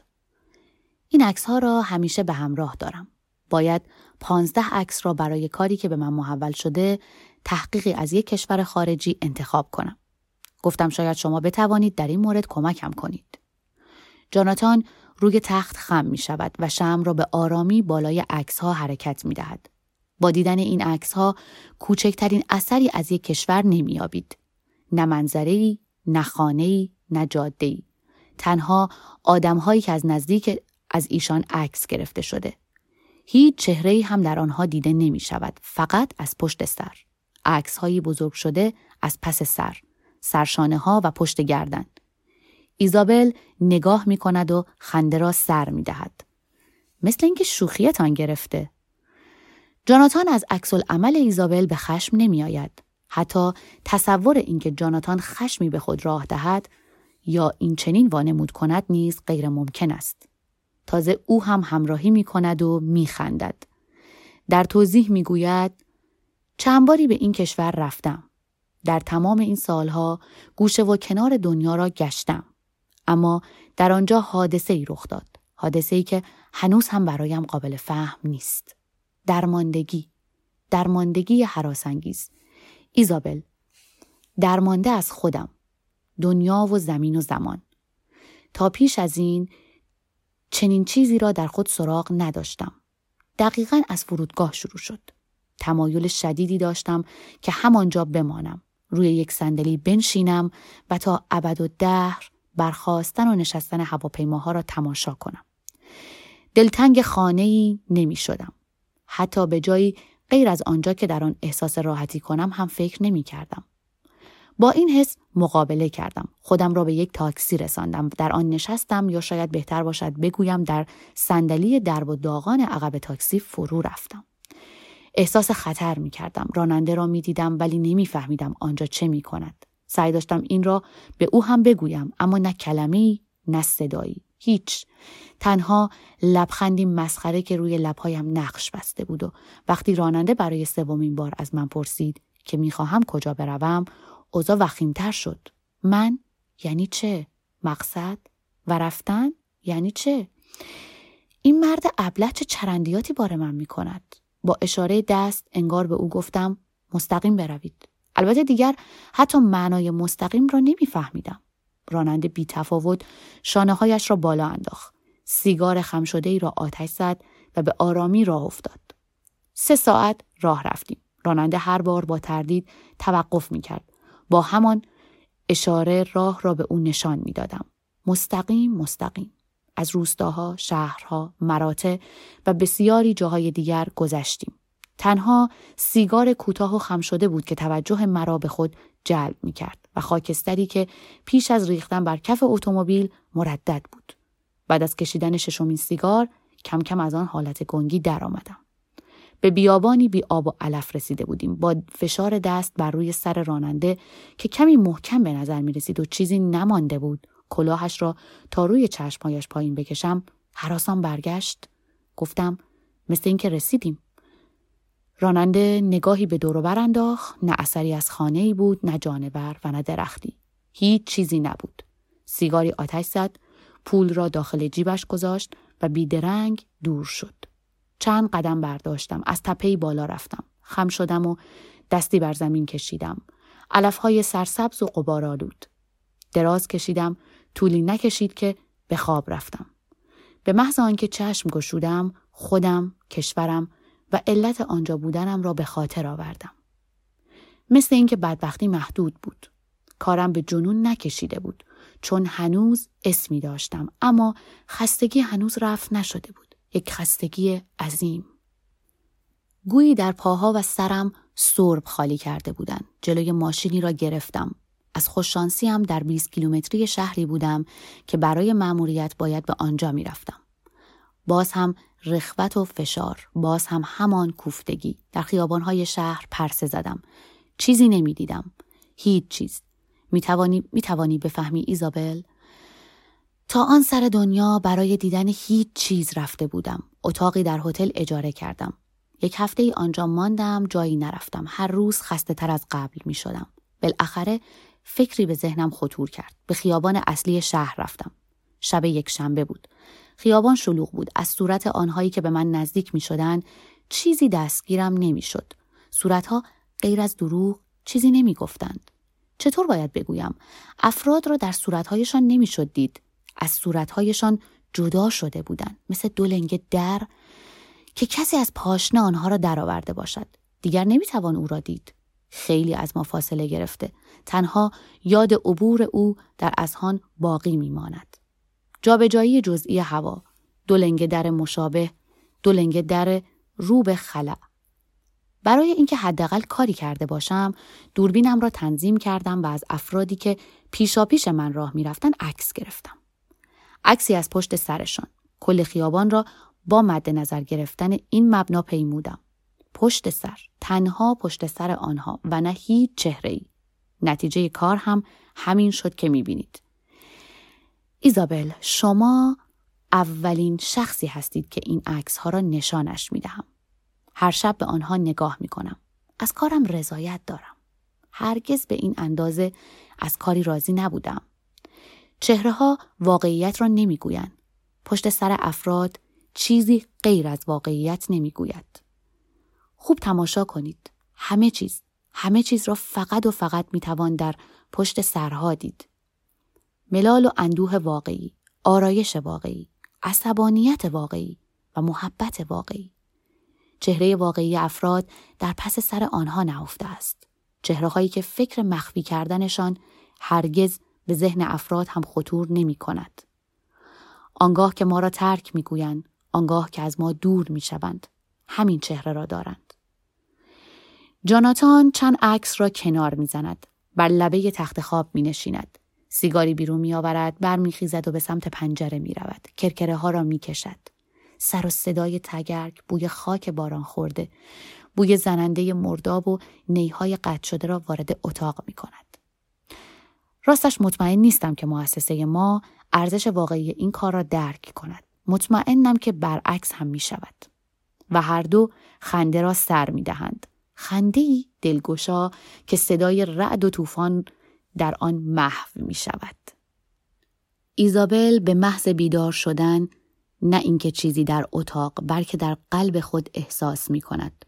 این عکس ها را همیشه به همراه دارم. باید 15 عکس را برای کاری که به من محول شده تحقیقی از یک کشور خارجی انتخاب کنم. گفتم شاید شما بتوانید در این مورد کمکم کنید. جاناتان روی تخت خم می شود و شمع را به آرامی بالای عکس ها حرکت می دهد. با دیدن این عکس ها کوچکترین اثری از یک کشور نمی یابید. نه منظره‌ای، نه خانه‌ای، نه جاده‌ای. تنها آدم‌هایی که از نزدیک از ایشان عکس گرفته شده. هیچ چهره‌ای هم در آنها دیده نمی شود. فقط از پشت سر. عکس‌هایی بزرگ شده از پس سر. سرشانه ها و پشت گردن. ایزابل نگاه می کند و خنده را سر می دهد. مثل اینکه شوخیتان گرفته. جاناتان از عکس‌العمل ایزابل به خشم نمی آید. حتی تصور اینکه جاناتان خشمی به خود راه دهد یا این چنین وانمود کند نیز غیر ممکن است. تازه او هم همراهی می کند و می خندد. در توضیح می گوید چند باری به این کشور رفتم. در تمام این سالها گوشه و کنار دنیا را گشتم. اما در آنجا حادثه‌ای رخ داد. حادثه‌ای که هنوز هم برایم قابل فهم نیست. درماندگی هراس‌انگیز. ایزابل، درمانده از خودم، دنیا و زمین و زمان. تا پیش از این چنین چیزی را در خود سراغ نداشتم. دقیقاً از فرودگاه شروع شد. تمایل شدیدی داشتم که همانجا بمانم، روی یک صندلی بنشینم و تا ابد و دهر برخاستن و نشستن هواپیماها را تماشا کنم. دلتنگ خانه‌ای نمی شدم. حتی به جایی غیر از آنجا که در آن احساس راحتی کنم هم فکر نمی کردم. با این حس مقابله کردم. خودم را به یک تاکسی رساندم. در آن نشستم، یا شاید بهتر باشد بگویم در صندلی درب و داغان عقب تاکسی فرو رفتم. احساس خطر می کردم. راننده را می دیدم ولی نمی فهمیدم آنجا چه می کند. سعی داشتم این را به او هم بگویم، اما نه کلمه‌ای نه صدایی. هیچ. تنها لبخندی مسخره که روی لبهایم نقش بسته بود و وقتی راننده برای 3مین بار از من پرسید که میخواهم کجا بروم، اوضاع وخیم‌تر شد. من؟ یعنی چه؟ مقصد؟ و رفتن؟ یعنی چه؟ این مرد ابله چه چرندیاتی بار من میکند؟ با اشاره دست انگار به او گفتم مستقیم بروید. البته دیگر حتی معنای مستقیم را نمیفهمیدم. راننده بی تفاوت شانه‌هایش را بالا انداخت. سیگار خم شده ای را آتش زد و به آرامی راه افتاد. 3 ساعت راه رفتیم. راننده هر بار با تردید توقف می‌کرد. با همان اشاره راه را به او نشان می‌دادم. مستقیم مستقیم. از روستاها، شهرها، مراتع و بسیاری جاهای دیگر گذشتیم. تنها سیگار کوتاه و خم شده بود که توجه مرا به خود جلب می‌کرد و خاکستری که پیش از ریختن بر کف اتومبیل مردد بود. بعد از کشیدن 6مین سیگار کم کم از آن حالت گنگی در آمدم. به بیابانی بی آب و علف رسیده بودیم. با فشار دست بر روی سر راننده که کمی محکم به نظر می رسید و چیزی نمانده بود کلاهش را تا روی چشمهایش پایین بکشم، هراسان برگشت. گفتم مثل این که رسیدیم. راننده نگاهی به دور و بر انداخت. نه اثری از خانه‌ای بود، نه جانور و نه درختی. هیچ چیزی نبود. سیگاری آتش زد، پول را داخل جیبش گذاشت و بیدرنگ دور شد. چند قدم برداشتم. از تپه‌ای بالا رفتم. خم شدم و دستی بر زمین کشیدم. علف‌های سرسبز و غبارآلود. دراز کشیدم. طولی نکشید که به خواب رفتم. به محض آنکه چشم گشودم، خودم، کشورم و علت آنجا بودنم را به خاطر آوردم. مثل اینکه بدبختی محدود بود. کارم به جنون نکشیده بود، چون هنوز اسمی داشتم، اما خستگی هنوز رفت نشده بود. یک خستگی عظیم. گویی در پاها و سرم سرب خالی کرده بودند. جلوی ماشینی را گرفتم. از خوششانسی هم در 20 کیلومتری شهری بودم که برای مأموریت باید به آنجا می رفتم. باز هم رخوت و فشار، باز هم همان کوفتگی. در خیابان‌های شهر پرسه زدم. چیزی نمی دیدم. هیچ چیز. می توانی بفهمی ایزابل؟ تا آن سر دنیا برای دیدن هیچ چیز رفته بودم. اتاقی در هتل اجاره کردم. 1 هفته آنجا ماندم، جایی نرفتم. هر روز خسته تر از قبل می شدم. بالاخره فکری به ذهنم خطور کرد. به خیابان اصلی شهر رفتم. شب 1 شنبه بود. خیابان شلوغ بود. از صورت آنهایی که به من نزدیک می شدن چیزی دستگیرم نمی شد. صورتها غیر از دروغ چیزی نمی گفتند. چطور باید بگویم؟ افراد را در صورتهایشان نمی شد دید. از صورتهایشان جدا شده بودند. مثل 2 لنگه در که کسی از پاشنه آنها را درآورده باشد. دیگر نمی توان او را دید. خیلی از ما فاصله گرفته. تنها یاد عبور او در اذهان باقی می ماند. جابجایی جزئی هوا، 2 لنگه در مشابه، 2 لنگه در رو به خلأ. برای اینکه حداقل کاری کرده باشم، دوربینم را تنظیم کردم و از افرادی که پیشاپیش من راه می رفتن عکس گرفتم. عکسی از پشت سرشان. کل خیابان را با مد نظر گرفتن این مبنا پیمودم. پشت سر، تنها پشت سر آنها و نه هیچ چهره‌ای. نتیجه کار هم همین شد که می بینید. ایزابل، شما اولین شخصی هستید که این عکس ها را نشانش می دهم. هر شب به آنها نگاه می کنم. از کارم رضایت دارم. هرگز به این اندازه از کاری راضی نبودم. چهره ها واقعیت را نمی گویند. پشت سر افراد چیزی غیر از واقعیت نمی گوید. خوب تماشا کنید. همه چیز را فقط و فقط می توان در پشت سرها دید. ملال و اندوه واقعی، آرایش واقعی، عصبانیت واقعی و محبت واقعی. چهره واقعی افراد در پس سر آنها نهفته است. چهره‌هایی که فکر مخفی کردنشان هرگز به ذهن افراد هم خطور نمی کند. آنگاه که ما را ترک می گویند، آنگاه که از ما دور می شوند. همین چهره را دارند. جاناتان چند عکس را کنار می زند. بر لبه تخت خواب می نشیند. سیگاری بیرون می آورد، برمی خیزد و به سمت پنجره می رود. کرکره ها را می کشد. سر و صدای تگرگ، بوی خاک باران خورده، بوی زننده مرداب و نیهای قطع شده را وارد اتاق می کند. راستش مطمئن نیستم که مؤسسه ما ارزش واقعی این کار را درک کند. مطمئنم که برعکس هم می شود. و هر دو خنده را سر می دهند. خنده‌ای دلگشا که صدای رعد و طوفان در آن محو می شود. ایزابل به محض بیدار شدن نه اینکه چیزی در اتاق بلکه در قلب خود احساس می کند.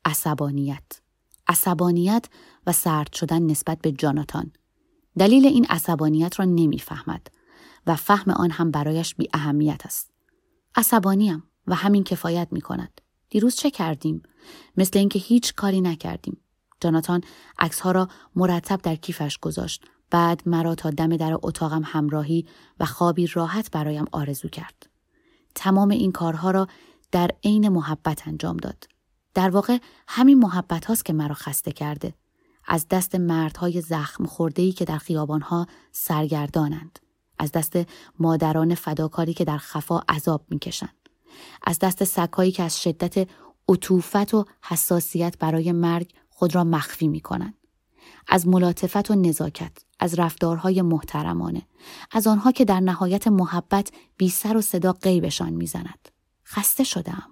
عصبانیت و سرد شدن نسبت به جاناتان. دلیل این عصبانیت را نمی فهمد و فهم آن هم برایش بی اهمیت است. عصبانیم و همین کفایت می کند. دیروز چه کردیم؟ مثل اینکه هیچ کاری نکردیم. جاناتان عکس‌ها را مرتب در کیفش گذاشت. بعد مرا تا دم در اتاقم همراهی و خوابی راحت برایم آرزو کرد. تمام این کارها را در عین محبت انجام داد. در واقع همین محبت هاست که مرا خسته کرده. از دست مردهای زخم خورده‌ای که در خیابانها سرگردانند. از دست مادران فداکاری که در خفا عذاب می‌کشند. از دست سگ‌هایی که از شدت عطوفت و حساسیت برای مرگ خود را مخفی می‌کنند. از ملاطفت و نزاکت، از رفتارهای محترمانه، از آنها که در نهایت محبت بی سر و صدا غیبشان می‌زند. خسته شدم.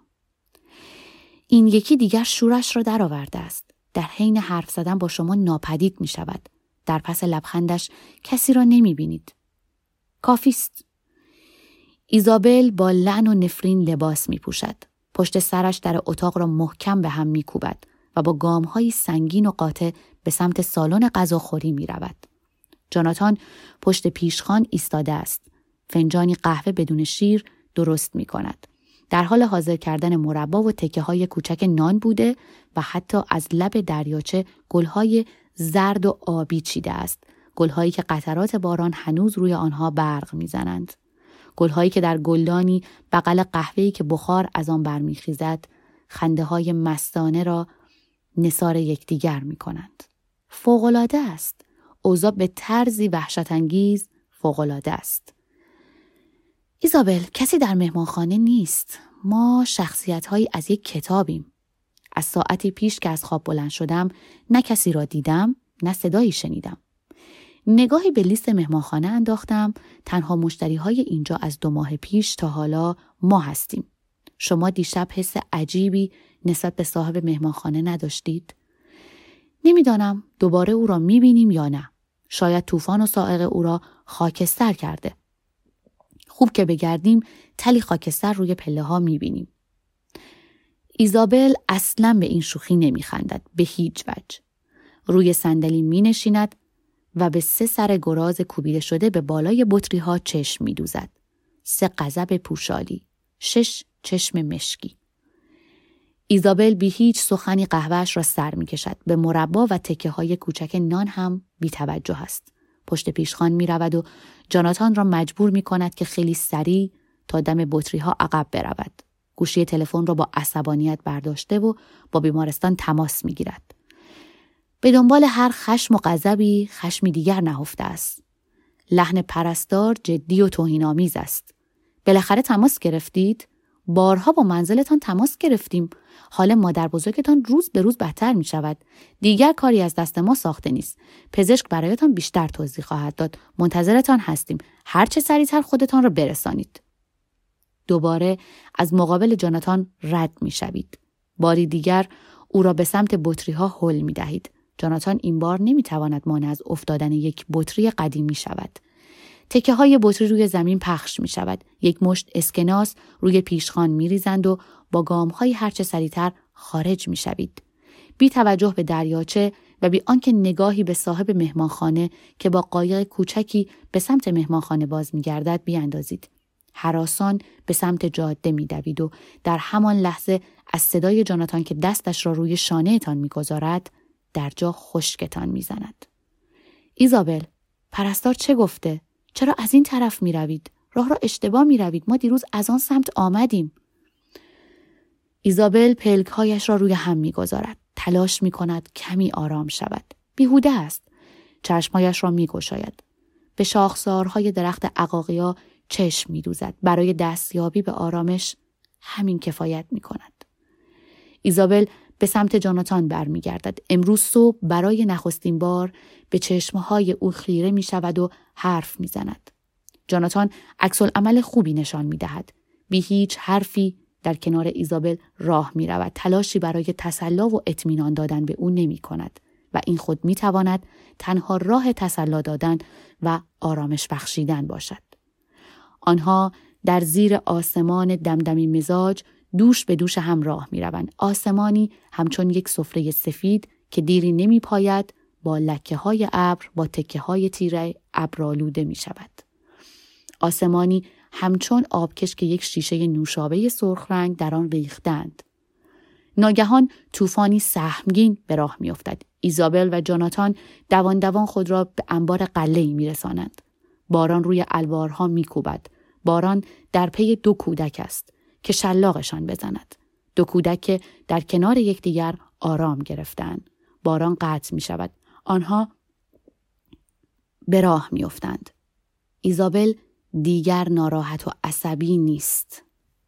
این یکی دیگر شورش را درآورده است. در حین حرف زدن با شما ناپدید می‌شود. در پس لبخندش کسی را نمی‌بینید. کافیست. ایزابل با لعن و نفرین لباس می‌پوشد. پشت سرش در اتاق را محکم به هم می‌کوبد و با گام‌های سنگین و قاطع به سمت سالن غذاخوری می‌رود. جاناتان پشت پیشخوان ایستاده است. فنجانی قهوه بدون شیر درست می‌کند. در حال حاضر کردن مربا و تکه‌های کوچک نان بوده و حتی از لب دریاچه گل‌های زرد و آبی چیده است. گل‌هایی که قطرات باران هنوز روی آنها برق می‌زنند. گل‌هایی که در گلدانی بغل قهوه‌ای که بخار از آن برمیخیزد، خنده‌های مستانه را نثار یکدیگر می‌کنند. فوق‌العاده است. اوضاع به طرزی وحشت‌انگیز فوق‌العاده است. ایزابل، کسی در مهمانخانه نیست. ما شخصیت‌هایی از یک کتابیم. از ساعتی پیش که از خواب بلند شدم، نه کسی را دیدم، نه صدایی شنیدم. نگاهی به لیست مهمانخانه انداختم. تنها مشتری‌های اینجا از 2 ماه پیش تا حالا ما هستیم. شما دیشب حس عجیبی نسبت به صاحب مهمانخانه نداشتید؟ نمیدانم دوباره او را می‌بینیم یا نه. شاید طوفان و صاعقه او را خاکستر کرده. خوب که بگردیم تلی خاکستر روی پله‌ها می‌بینیم. ایزابل اصلاً به این شوخی نمی‌خندد، به هیچ وجه. روی صندلی می‌نشیند و به 3 سر گراز کوبیده شده به بالای بطری‌ها چشم می‌دوزد. 3 غضب پوشالی، 6 چشم مشکی. ایزابل بی هیچ سخنی قهوه‌اش را سر می‌کشد. به مربا و تکه‌های کوچک نان هم بی‌توجه است. پشت پیشخوان می‌رود و جاناتان را مجبور می‌کند که خیلی سریع تا دم بطری‌ها عقب برود. گوشی تلفن را با عصبانیت برداشته و با بیمارستان تماس می‌گیرد. به دنبال هر خشم و غضبی خشمی دیگر نهفته است. لحن پرستار جدی و توهین‌آمیز است. بالاخره تماس گرفتید؟ بارها با منزلتان تماس گرفتیم. حال مادر بزرگتان روز به روز بدتر می شود. دیگر کاری از دست ما ساخته نیست. پزشک برایتان بیشتر توضیح خواهد داد. منتظرتان هستیم. هر چه سریعتر خودتان را برسانید. دوباره از مقابل جاناتان رد می شوید. باری دیگر او را به سمت بطری‌ها هل می دهید. جاناتان این بار نمی تواند مانع از افتادن یک بطری قدیمی شود. تکه های بطری روی زمین پخش می شود. یک مشت اسکناس روی پیشخوان می ریزند و با گام های هرچه سریعتر خارج می شوید. بی توجه به دریاچه و بی آنکه نگاهی به صاحب مهمانخانه که با قایق کوچکی به سمت مهمانخانه باز می گردد بیاندازید. هراسان به سمت جاده می دوید و در همان لحظه از صدای جاناتان که دستش را روی شانه تان می گذارد در جا خشکتان می زند. ایزابل، پرستار چه گفته؟ چرا از این طرف می روید؟ راه را اشتباه می روید. ما دیروز از آن سمت آمدیم. ایزابل پلک‌هایش را روی هم می گذارد. تلاش می کند کمی آرام شود. بیهوده است. چشمهایش را می گشاید. به شاخسارهای درخت عقاقیا چشم می دوزد. برای دستیابی به آرامش همین کفایت می کند. ایزابل به سمت جاناتان برمی گردد. امروز صبح برای نخستین بار به چشمهای او خیره می شود و حرف می زند. جاناتان عکس‌العمل خوبی نشان می دهد. بی هیچ حرفی در کنار ایزابل راه می رود. تلاشی برای تسلی و اطمینان دادن به او نمی کند و این خود می تواند تنها راه تسلی دادن و آرامش بخشیدن باشد. آنها در زیر آسمان دمدمی مزاج دوش به دوش هم راه می روند. آسمانی همچون یک سفره سفید که دیری نمی پاید با لکه های ابر با تکه های تیره ابرآلوده می شود. آسمانی همچون آبکش که یک شیشه نوشابه سرخ رنگ در آن ریختند. ناگهان طوفانی سهمگین به راه می افتد. ایزابل و جاناتان دوان دوان خود را به انبار قله‌ای می رسانند. باران روی الوارها می کوبد. باران در پی 2 کودک است که شلاقشان بزند. 2 کودک که در کنار یکدیگر آرام گرفتند. باران قطع می شود. آنها به راه می افتند. ایزابل دیگر ناراحت و عصبی نیست.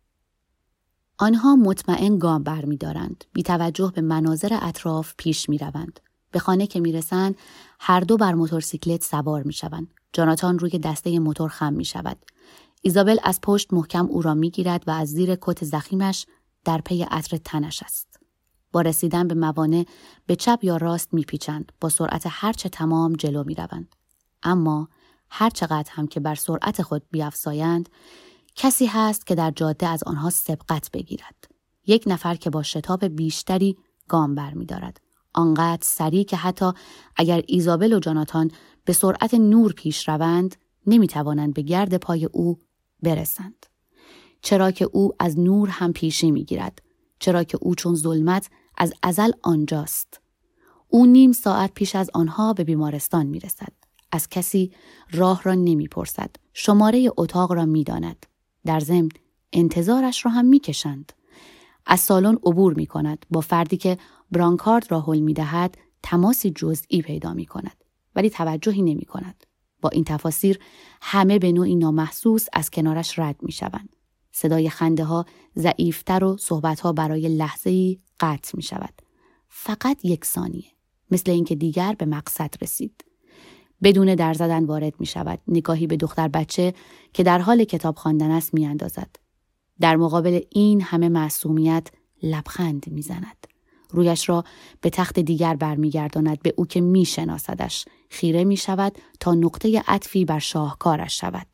آنها مطمئن گام بر می دارند. بی توجه به مناظر اطراف پیش می روند. به خانه که می رسند هر دو بر موتورسیکلت سوار می شوند. جاناتان روی دسته موتور خم می شود. ایزابل از پشت محکم او را می گیرد و از زیر کت ضخیمش در پی عطر تنش است. با رسیدن به موانع به چپ یا راست می پیچند. با سرعت هرچه تمام جلو می روند. اما هر چقدر هم که بر سرعت خود بیفزایند، کسی هست که در جاده از آنها سبقت بگیرد. یک نفر که با شتاب بیشتری گام بر می دارد. آنقدر سریع که حتی اگر ایزابل و جاناتان به سرعت نور پیش روند، نمی توانند به گرد پای او برسند. چرا که او از نور هم پیشی می گیرد. چرا که او چون ظلمت از ازل آنجاست. او نیم ساعت پیش از آنها به بیمارستان می رسد. از کسی راه را نمی پرسد. شماره اتاق را می داند. در ضمن انتظارش را هم می کشند. از سالن عبور می کند. با فردی که برانکارد را هل می دهد تماسی جزئی پیدا می کند. ولی توجهی نمی کند. با این تفاسیر همه به نوعی نامحسوس از کنارش رد می شوند. صدای خنده ها ضعیفتر و صحبت ها برای لحظه‌ای قطع می شود. فقط 1 ثانیه. مثل اینکه دیگر به مقصد رسید. بدون در زدن وارد می شود. نگاهی به دختر بچه که در حال کتاب خواندن است می اندازد. در مقابل این همه معصومیت لبخند می زند. رویش را به تخت دیگر برمیگرداند. به او که می شناسدش خیره می شود تا نقطه عطفی بر شاهکارش شود.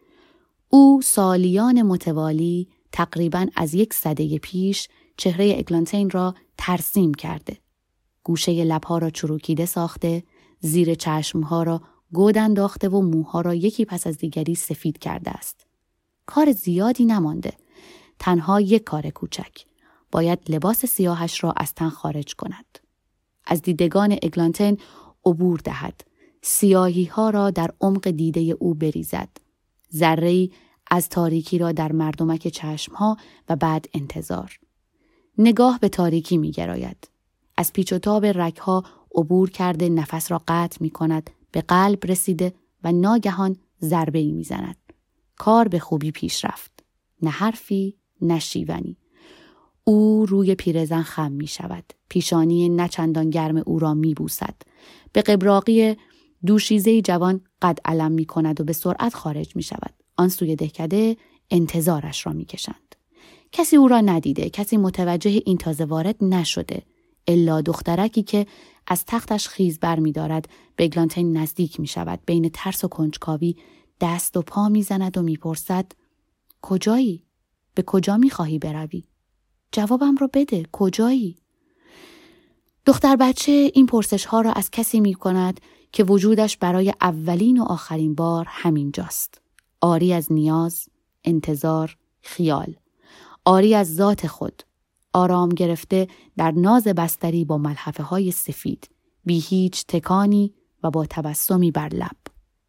او سالیان متوالی تقریباً از 1 سده پیش چهره اگلانتین را ترسیم کرده. گوشه لبها را چروکیده ساخته، زیر چشمها را گود انداخته و موها را یکی پس از دیگری سفید کرده است. کار زیادی نمانده. تنها 1 کار کوچک. باید لباس سیاهش را از تن خارج کند. از دیدگان اگلانتین عبور دهد. سیاهی ها را در عمق دیده او بریزد. ذره‌ای از تاریکی را در مردمک چشمها و بعد انتظار. نگاه به تاریکی می گراید. از پیچ و تاب رگها عبور کرده نفس را قطع می کند. به قلب رسیده و ناگهان ضربه‌ای می زند. کار به خوبی پیش رفت. نه حرفی، نه شیونی. او روی پیرزن خم می شود. پیشانی نچندان گرم او را می بوسد. به قبراقی دوشیزه جوان قد علم می کند و به سرعت خارج می شود. آن سوی دهکده انتظارش را می کشند. کسی او را ندیده. کسی متوجه این تازه وارد نشده. الا دخترکی که از تختش خیز بر می دارد به اگلانتین نزدیک می شود. بین ترس و کنجکاوی دست و پا می زند و می پرسد کجایی؟ به کجا می خواهی بروی؟ جوابم رو بده. کجایی؟ دختر بچه این پرسش ها را از کسی می کند که وجودش برای اولین و آخرین بار همین جاست. آری از نیاز، انتظار، خیال. آری از ذات خود. آرام گرفته در ناز بستری با ملحفه های سفید. بی هیچ تکانی و با تبسمی بر لب.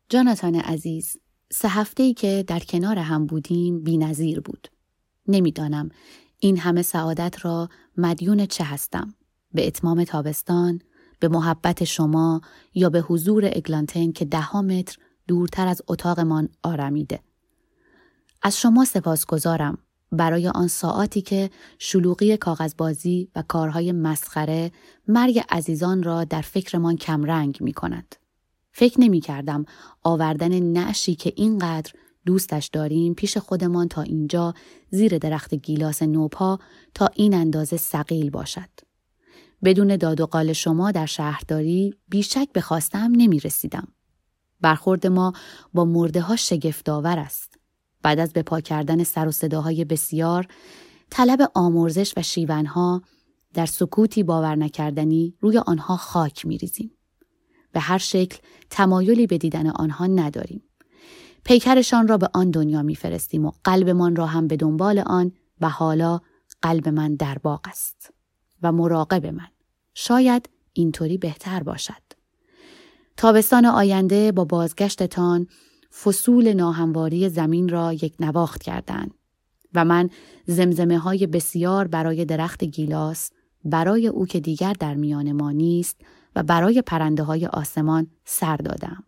جاناتان عزیز، 3 هفته‌ای که در کنار هم بودیم بی‌نظیر بود. نمیدانم این همه سعادت را مدیون چه هستم. به اتمام تابستان، به محبت شما یا به حضور اگلانتین که 10 متر دورتر از اتاقمان آرمیده. از شما سپاسگزارم برای آن ساعاتی که شلوغی کاغذبازی و کارهای مسخره مرگ عزیزان را در فکرمان کمرنگ می کند. فکر نمی کردم آوردن نعشی که اینقدر دوستش داریم پیش خودمان تا اینجا زیر درخت گیلاس نوپا تا این اندازه ثقیل باشد. بدون داد و قال شما در شهرداری بیشک به خواستم نمی رسیدم. برخورد ما با مرده ها شگفت‌آور است. بعد از به پا کردن سر و صداهای بسیار، طلب آمرزش و شیونها در سکوتی باور نکردنی روی آنها خاک می ریزیم. به هر شکل تمایلی به دیدن آنها نداریم. پیکرشان را به آن دنیا می فرستیم و قلبمان را هم به دنبال آن و حالا قلب من در باغ است و مراقب من. شاید اینطوری بهتر باشد. تابستان آینده با بازگشتتان فصول ناهمواری زمین را یک نواخت کردند و من زمزمه های بسیار برای درخت گیلاس، برای او که دیگر در میان ما نیست و برای پرنده های آسمان سر دادم.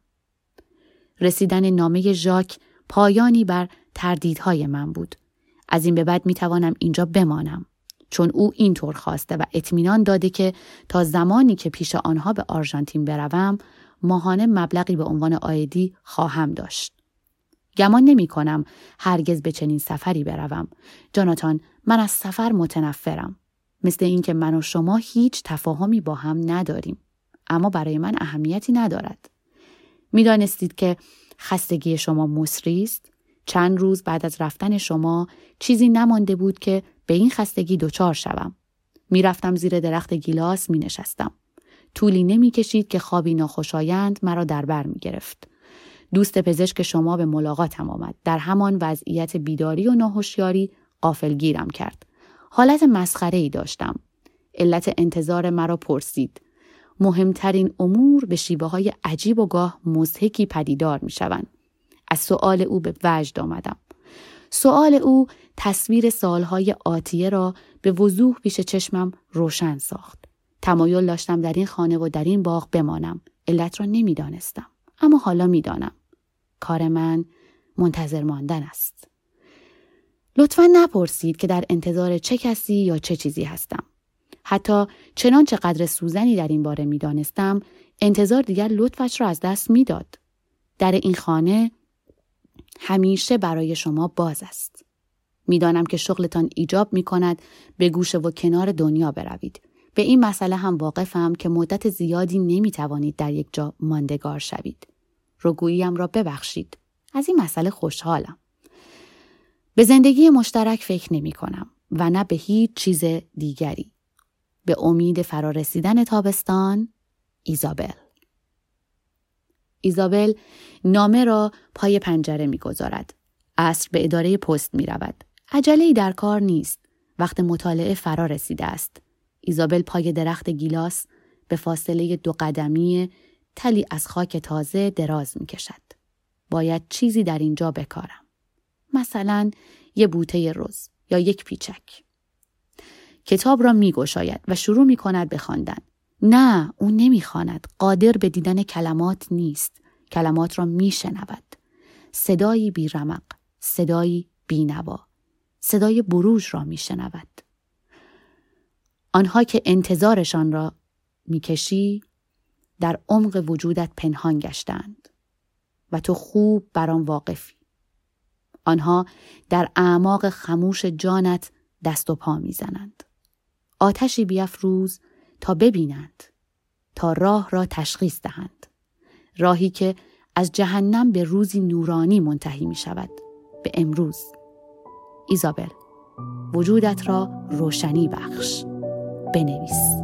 رسیدن نامه ژاک پایانی بر تردیدهای من بود. از این به بعد می توانم اینجا بمانم چون او اینطور خواسته و اطمینان داده که تا زمانی که پیش آنها به آرژانتین بروم ماهانه مبلغی به عنوان عایدی خواهم داشت. گمان نمی کنم هرگز به چنین سفری بروم. جاناتان، من از سفر متنفرم. مثل این که من و شما هیچ تفاهمی با هم نداریم. اما برای من اهمیتی ندارد. می دانستید که خستگی شما مصری است؟ چند روز بعد از رفتن شما چیزی نمانده بود که به این خستگی دچار شوم. می رفتم زیر درخت گیلاس می نشستم. طولی نمی کشید که خوابی ناخوشایند مرا در بر می گرفت. دوست پزشک شما به ملاقاتم آمد. در همان وضعیت بیداری و ناهوشیاری غافلگیرم کرد. حالت مسخره‌ای داشتم. علت انتظار مرا پرسید. مهمترین امور به شیوه‌های عجیب و گاه مضحکی پدیدار می‌شوند. از سؤال او به وجد آمدم. سؤال او تصویر سالهای آتیه را به وضوح پیش چشمم روشن ساخت. تمایل داشتم در این خانه و در این باغ بمانم. علت را نمی‌دانستم، اما حالا می‌دانم. کار من منتظر ماندن است. لطفاً نپرسید که در انتظار چه کسی یا چه چیزی هستم. حتی چنانچه قدر سوزنی در این باره می‌دانستم، انتظار دیگر لطفش را از دست می‌داد. در این خانه همیشه برای شما باز است. می‌دانم که شغلتان ایجاب می‌کند به گوشه و کنار دنیا بروید. به این مسئله هم واقفم که مدت زیادی نمی‌توانید در یک جا ماندگار شوید. رگوییم را ببخشید. از این مسئله خوشحالم. به زندگی مشترک فکر نمی‌کنم و نه به هیچ چیز دیگری. به امید فرارسیدن تابستان، ایزابل. ایزابل نامه را پای پنجره می‌گذارد. عصر به اداره پست می‌رود. عجله‌ای در کار نیست. وقت مطالعه فرا رسیده است. ایزابل پای درخت گیلاس به فاصله 2 قدمی تلی از خاک تازه دراز می‌کشد. باید چیزی در اینجا بکارم. مثلا یه بوته رز یا یک پیچک. کتاب را می‌گشاید و شروع می‌کند به خواندن. نه، او نمی‌خواند. قادر به دیدن کلمات نیست. کلمات را می‌شنود. صدایی بی‌رمق، صدایی بی‌نوا. صدای بروژ را می‌شنود. آنها که انتظارشان را می‌کشی در عمق وجودت پنهان گشتند و تو خوب بر آن واقفی. آنها در اعماق خموش جانت دست و پا می‌زنند. آتشی بیفروز تا ببینند، تا راه را تشخیص دهند. راهی که از جهنم به روزی نورانی منتهی می‌شود، به امروز. ایزابل، وجودت را روشنی بخش. بنویس.